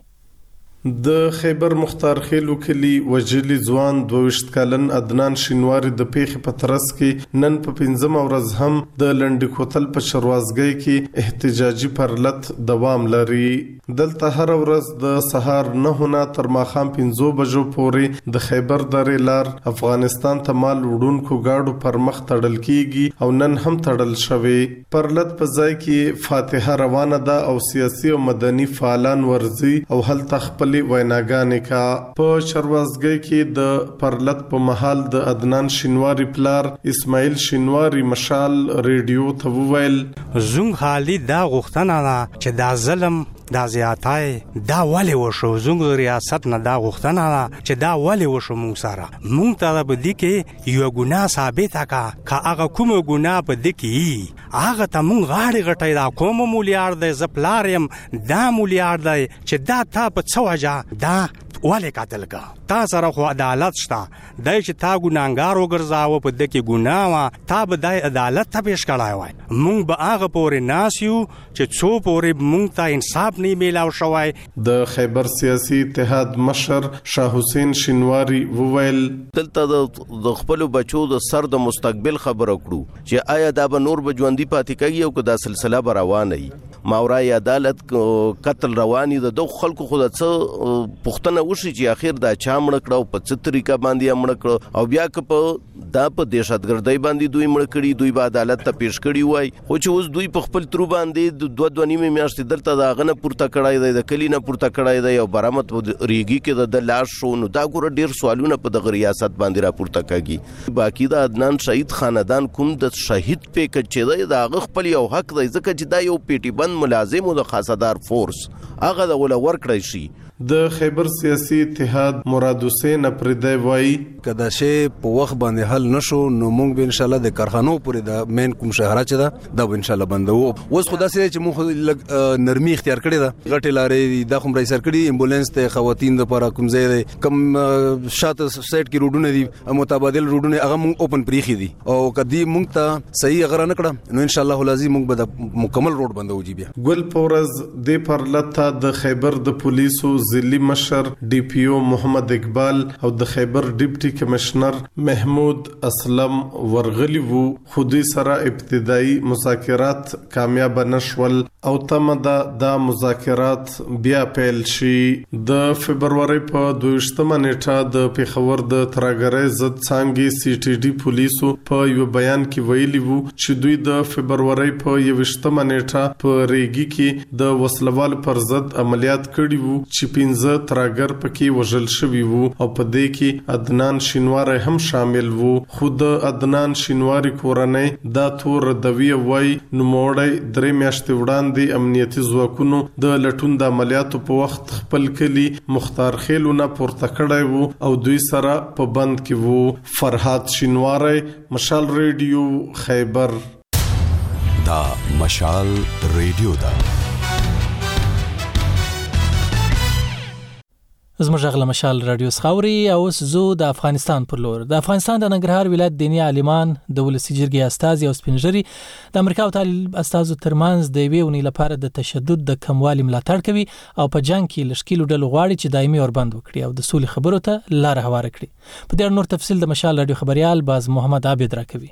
د خیبر مختار خیلو کلی وجلی ځوان 22 کلن عدنان شینواری د پیښې په ترڅ کې نن په 15 ورځ هم د لنډ کوتل په شروازګۍ کې احتجاجي پرلط دوام لري. دلته هر ورځ د سهار 9 تر ماښام 5 بجو پورې د خیبر درې لار افغانستان ته مال وړونکو گاډو پر مخ تړل کیږي او نن هم تړل شوی. پرلط په ځای کې فاتحه روانه ده او سیاسي او مدني فعالان ورزي او هل تخپل ویناګانې کا. په شروازګۍ کې د پرلط په محل د عدنان شینواری پلار اسماعیل شینواری مشال ریډیو ته وویل زنګ حالي دا غوښتنه ده چې دا ظلم دا زیاتای دا ولې وشو. زنګ ریاست نه دا غوښتنه ده چې دا ولې وشو. مونږ سره مونږ ته به دي کې یو ګناه ثابت کا هغه کوم ګناه په دي کې هغه ته مونږ غاړي غټای دا کوم مولیار دی زپلاریم دا مولیار دی چې دا تا په څوجا دا ولې قتل کا. تا سره خو عدالت شته دای چې تا ګناګار وګرځاو په دکې ګناه وا تا به د عدالت ته پیش کړای وای. مونږ به هغه پورې ناسیو چې څو پورې مونږ ته انصاف نه میلاو شوای. د خیبر سیاسي اتحاد مشر شاه حسین شینواری وویل دلته د خپل بچو د سر د مستقبل خبره کړو چې آیا دا به نور بجوندی پاتې کوي او که دا سلسله به روانه وي. ماورای عدالت قتل رواني د دوه خلکو خود څه پښتنه وشي چې اخر دا چا مړ کړو په څه طریقه باندې مړ کړو او بیا که په دا په دهشتګردۍ باندې دوی مړ کړي دوی به عدالت ته پیش کړي وای. خو چې اوس دوی په خپل تر باندې دوه نیمه میاشتې دلته دا غنه پورته کړای دی د کلی نه پورته کړای دی او برامت ریګي کې د لاش شو نو دا ګور ډیر سوالونه په دغه ریاست باندې راپورته کیږي. باقی دا عدنان شهید خاندان کوم د شهید پیکج چې دی دا خپل یو حق دی ځکه چې دا یو پیټي بند ملازم او د خاصدار فورس هغه د ول ورکړی شي. د خیبر سیاسي اتحاد مراد حسین پردی وای کدا شی په وخت باندې حل نشو نو موږ به ان شاء الله د کارخانو پورې د مین کوم شهر چې دا به ان شاء الله بندو. اوس خدا سي چې موږ نرمي اختیار کړی دا غټي لارې د کوم رئیس کړی امبولانس ته خواتین لپاره کوم ځای کم شاته سایت کې روډونه دي متبادل روډونه هغه موږ اوپن پریخي دي او کدی موږ ته صحیح غره نه کړه نو ان شاء الله لازم موږ به مکمل روډ بندو. جی بیا ګل پورز د پرلطه د خیبر د پولیسو ضلعي مشر ډي پی او محمد اقبال او د خیبر ډیپټي کمشنر محمود اسلم ورغلی وو. خو دوی سره ابتدایي مذاکرات کامیاب نشول او تمه دا مذاکرات بیا پیل شي. د فبرवरी په 22 نیټه د پیښور د تراګرۍ ضد څانګې سی ټي ډي پولیسو په یو بیان کې ویلي وو چې دوی د فبرवरी په 21 نیټه په ریګي کې د وسلوال پر ضد عملیات کړي وو چې 15 تراګر پکې وژل شوي وو او په دې کې عدنان شینواری هم شامل وو. خود عدنان شینواری کورنۍ دا تور دوی وای نو موړی 3 میاشتې وړاندې امنیتي ځواکونو د لټون د عملیاتو په وخت خپل کلی مختار خیلونه پورته کړی وو او دوی سره په بند کې وو. فرهاد شینواری، مشال ریډیو، خیبر. دا مشال ریډیو دا زموږ غل مشال رادیو سخاوري او زو د افغانستان پر لور. د افغانستان د ننګرهار ولایت دینی عالمان د ولسی جرګې استازي او سپینجري د امریکا او طالب استازو ترمنځ د وی ونی لپاره د تشدد د کموالي ملاتړ کوي او په جنگ کې لشکیلو ډلو غواړي چې دایمي اوربند وکړي او د سولې خبرو ته لار هواره کړي. په دې نور تفصیل د مشال رادیو خبريال باز محمد عابد راکوي.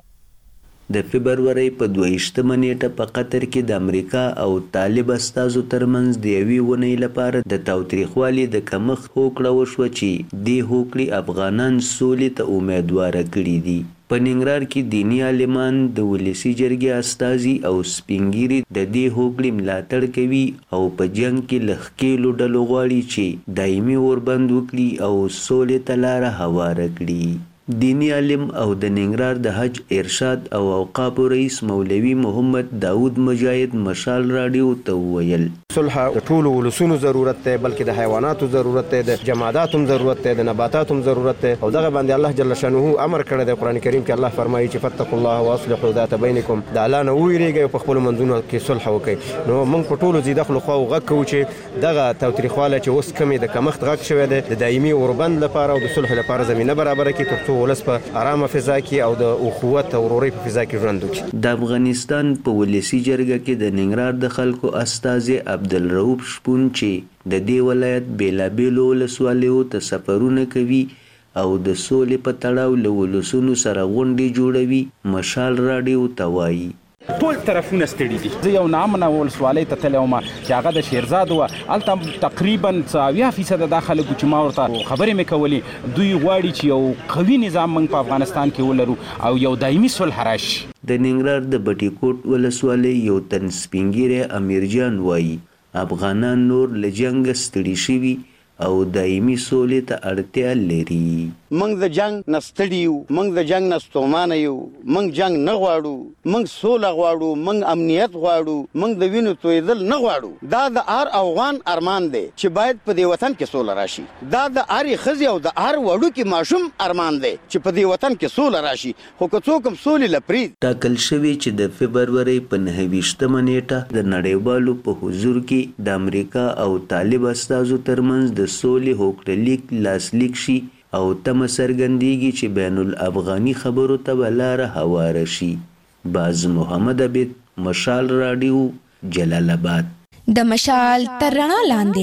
د فبرवरी په 22 نیټه په قطر کې د امریکا او طالب استازو ترمنځ د یوې ونې لپاره د تاوتریخوالي د کمښت هوکړه وشوه چې دې هوکړې افغانان سولې ته امیدواره کړي دي. په ننګرهار کې دینی عالمان د ولسی جرګې استازي او سپینګیري د دې هوکړې ملاتړ کوي او په جنگ کې لخکېلو ډلو غواړي چې دایمي اوربند وکړي او سولې ته لار هواره کړي. دینی عالم او د ننګرهار د حج ارشاد او اوقاف رئیس مولوی محمد داود مجاهد مشال رادیو ته ویل صلح د ټولو ولسونو ضرورت دی، بلکې د حیواناتو ضرورت دی، د جماداتو ضرورت دی، د نباتاتو ضرورت دی او دغه باندې الله جل شانه امر کړی دی. قران کریم کې الله فرمایي چې فتقوا الله واصلحوا ذات بینکم، د الله نه ویریږئ او په خپل منځونو کې صلح وکړئ. نو موږ په ټولو زیاده خو غږ کوو چې دغه تاوتریخواله چې اوس کمی د کمښت غږ شوی دی د دایمي اوربند لپاره او د صلح لپاره زمينه برابر کړي ترڅو ولس په آرامه فضا کې او د اخوت او ورورۍ په فضا کې ژوند وکړي. د افغانستان په ولسی جرګه کې د ننګرهار د خلکو استازي عبدالرؤف شپون چې د دې ولایت بیلابیلو ولسوالیو ته سفرونه کوي او د سولې په تړاو له ولسونو سره غونډې جوړوي مشال رادیو ته وایي ټول طرفونه ستړي دي. زه یو نامنه ولسوالۍ ته تللی وم چې هغه د شیرزاد وه، هلته تقریبا 70% دا خلکو چې ما ورته خبرې مې کولې دوی غواړي چې یو قوي نظام موږ په افغانستان کې ولرو او یو دایمي صلح راشي. د ننګرهار د بټي کوټ ولسوالۍ یو تن سپینګیری امیرجان وایي افغانان نور له جنګ ستړي شوي او دایمي سولې ته اړتیا لري. موږ د جنگ نه ستړي یو، موږ د جنگ نه ستومانه یو، موږ جنگ نه غواړو، موږ سوله غواړو، موږ امنیت غواړو، موږ د وینو تویدل نه غواړو. دا د هر افغان ارمان دی چې باید په دې وطن کې سوله راشي. دا د هر ښځې او د هر وړوکي ماشوم ارمان دی چې په دې وطن کې سوله راشي. خو که څوک هم سولې لپاره ټاکل شوی چې د فبرवरी په 29 نیټه د نړیوالو په حضور کې د امریکا او طالب استازو ترمنځ د سولې هوکړه لیک لاسلیک شي او تمه څرګندېږي چې بین الافغاني خبرو ته لاره هواره شي. باز محمد عبید، مشال رادیو، جلال آباد. د مشال تر رڼا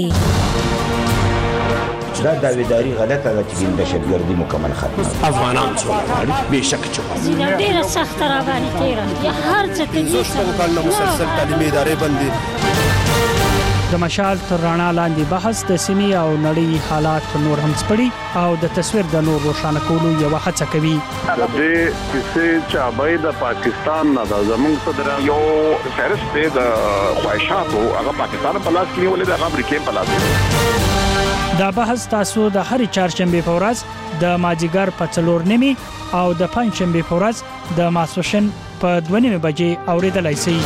لاندې دا داویداری غلطه ده چې دهشتګردي مکمل ختمه افغانان څومره بهشکه چې زینه ډیره سخت را باندې تیره یا هر څه کې زوستو کال مسلسل تعلیمي ادارې بندي. د مشال تر رڼا لاندې بحث د سیمې او نړۍ حالات نور هم سپړي او د تصویر د نور روښانه کولو یو هڅه کوي. د دې کیسې چې ابای د پاکستان نه د زمونږ صدر یو فهرست دی د خواهشاتو هغه پاکستان په لاس کې نیولې د امریکا په لاس کې. دا بحث تاسو د هرې چهارشنبه په ورځ د ماجیګر په 4:30 او د پنځشنبه په ورځ د ماسوشن په 2:30 بجې اوریدلای شئ.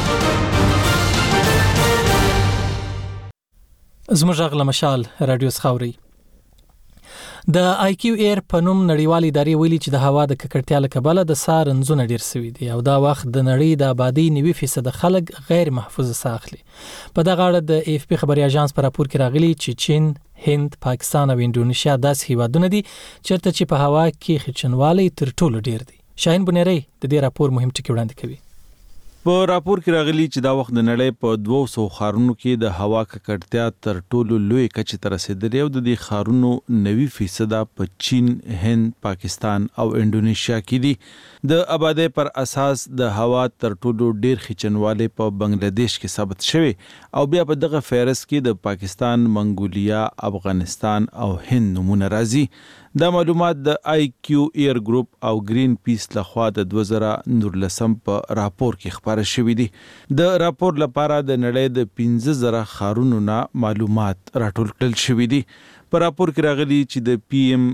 زموږ غل مشال رادیو سخاوري. د آی کیو ایر په نوم نړیوال ادارې ویلي چې د هوا د ککړتیا له کبله د سار انځونه ډیر سوي دي او دا وخت د نړۍ د آبادی 90% خلک غیر محفوظ ساخلي. په دغه اړه د اف پی خبري اژانس پر راپور کې راغلي چې چین، هند، پاکستان او انډونیشیا داسې هیوادونه دي چیرته چې په هوا کې خچنوالي تر ټولو ډیر دي. شاهین بنيري د دې راپور مهم ټکی وړاندې کوي. په راپور کې راغلي چې دا وخت د نړۍ په 200 ښارونو کې د هوا ککړتیا تر ټولو لوی کچې ته رسیدلې او د دې ښارونو 90% په چین، هند، پاکستان او انډونیشیا کې دي. د آبادی پر اساس د هوا تر ټولو ډیر خچنواله په بنگلاديش کې ثابت شوی او بیا په دغه فهرست کې د پاکستان، منګولیا، افغانستان او هند نمونه راځي. دا معلومات د IQ Air Group او گرین پیس لخوا د 2019 په راپور کې خبره شوې دي. د راپور لپاره د نړۍ د 15,000 ښارونو نه معلومات راټول کړل شوې دي. په راپور کې راغلي چې د PM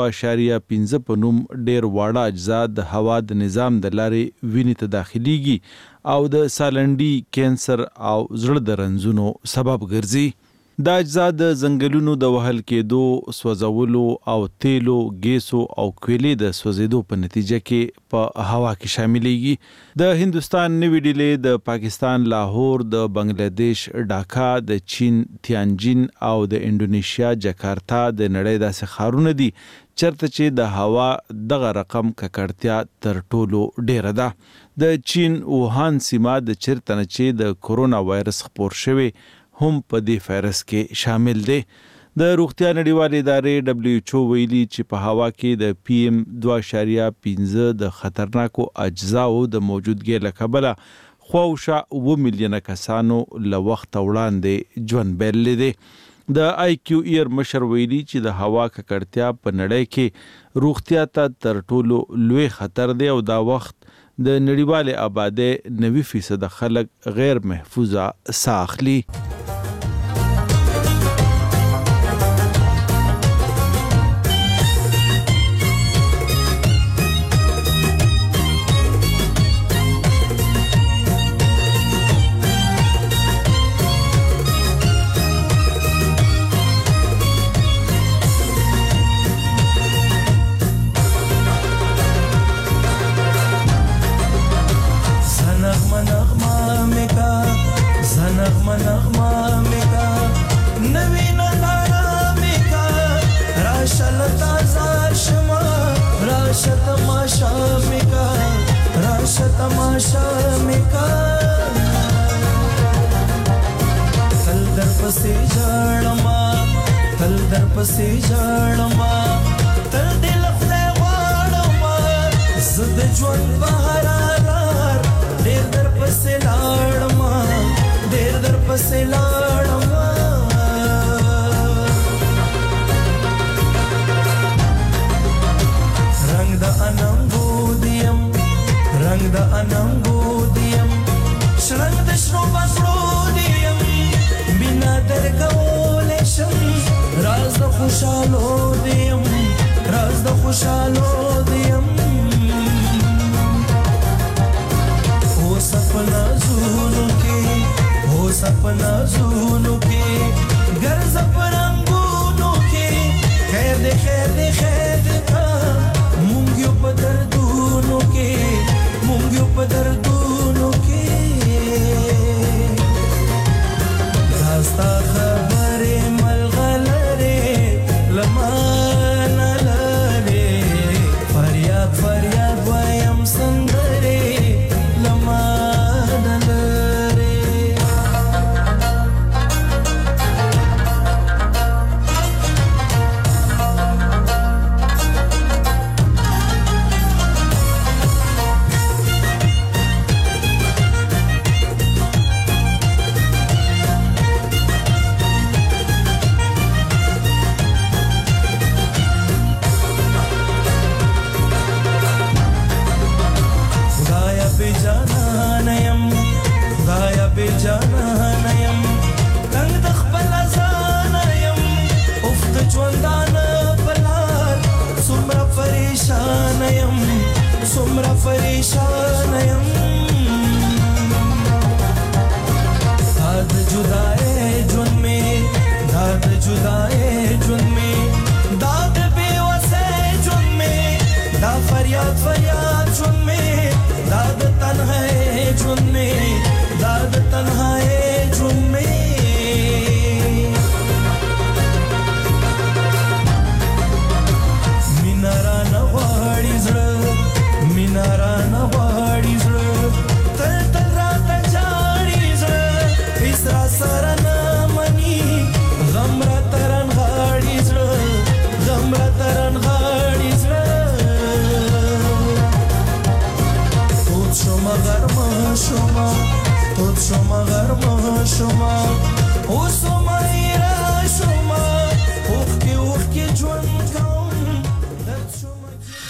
2.15 په نوم ډیر واړه اجزا د هوا د نظام د لارې وینې ته داخليږي او د سالنډي، کینسر او زړه د رنځونو سبب ګرځي. دا اجزا د ځنګلونو د وهل کېدو، سوځولو او تیلو، ګیسو او کویلې د سوځېدو په نتیجه کې په هوا کې شاملېږي. د هندستان نوې ډیلې، د پاکستان لاهور، د بنگلاديش ډاکا، د چین تیانجین او د انډونیشیا جکارتا د نړۍ داسې ښارونه دي چرته چې د هوا دغه رقم ککړتیا تر ټولو ډیره ده. د چین ووهان سیمه د چیرته نه چې د کورونا وایرس خپور شوی هم په دې فایرس کې شامل دي. د روغتیا نړیوالې ادارې WHO ویلي چې په هوا کې د PM 2.15 د خطرناکو اجزاو د موجودګۍ له کبله خواوشا 2 میلیونه کسانو له وخت وړاندې ژوند بایللی دی. د IQ Air مشر ویلي چې د هوا ککړتیا په نړۍ کې روغتیا ته تر ټولو لوی خطر دی او دا وخت د نړیوالې آبادی 90% خلک غیر محفوظه ساه اخلي. जुदाए जुन में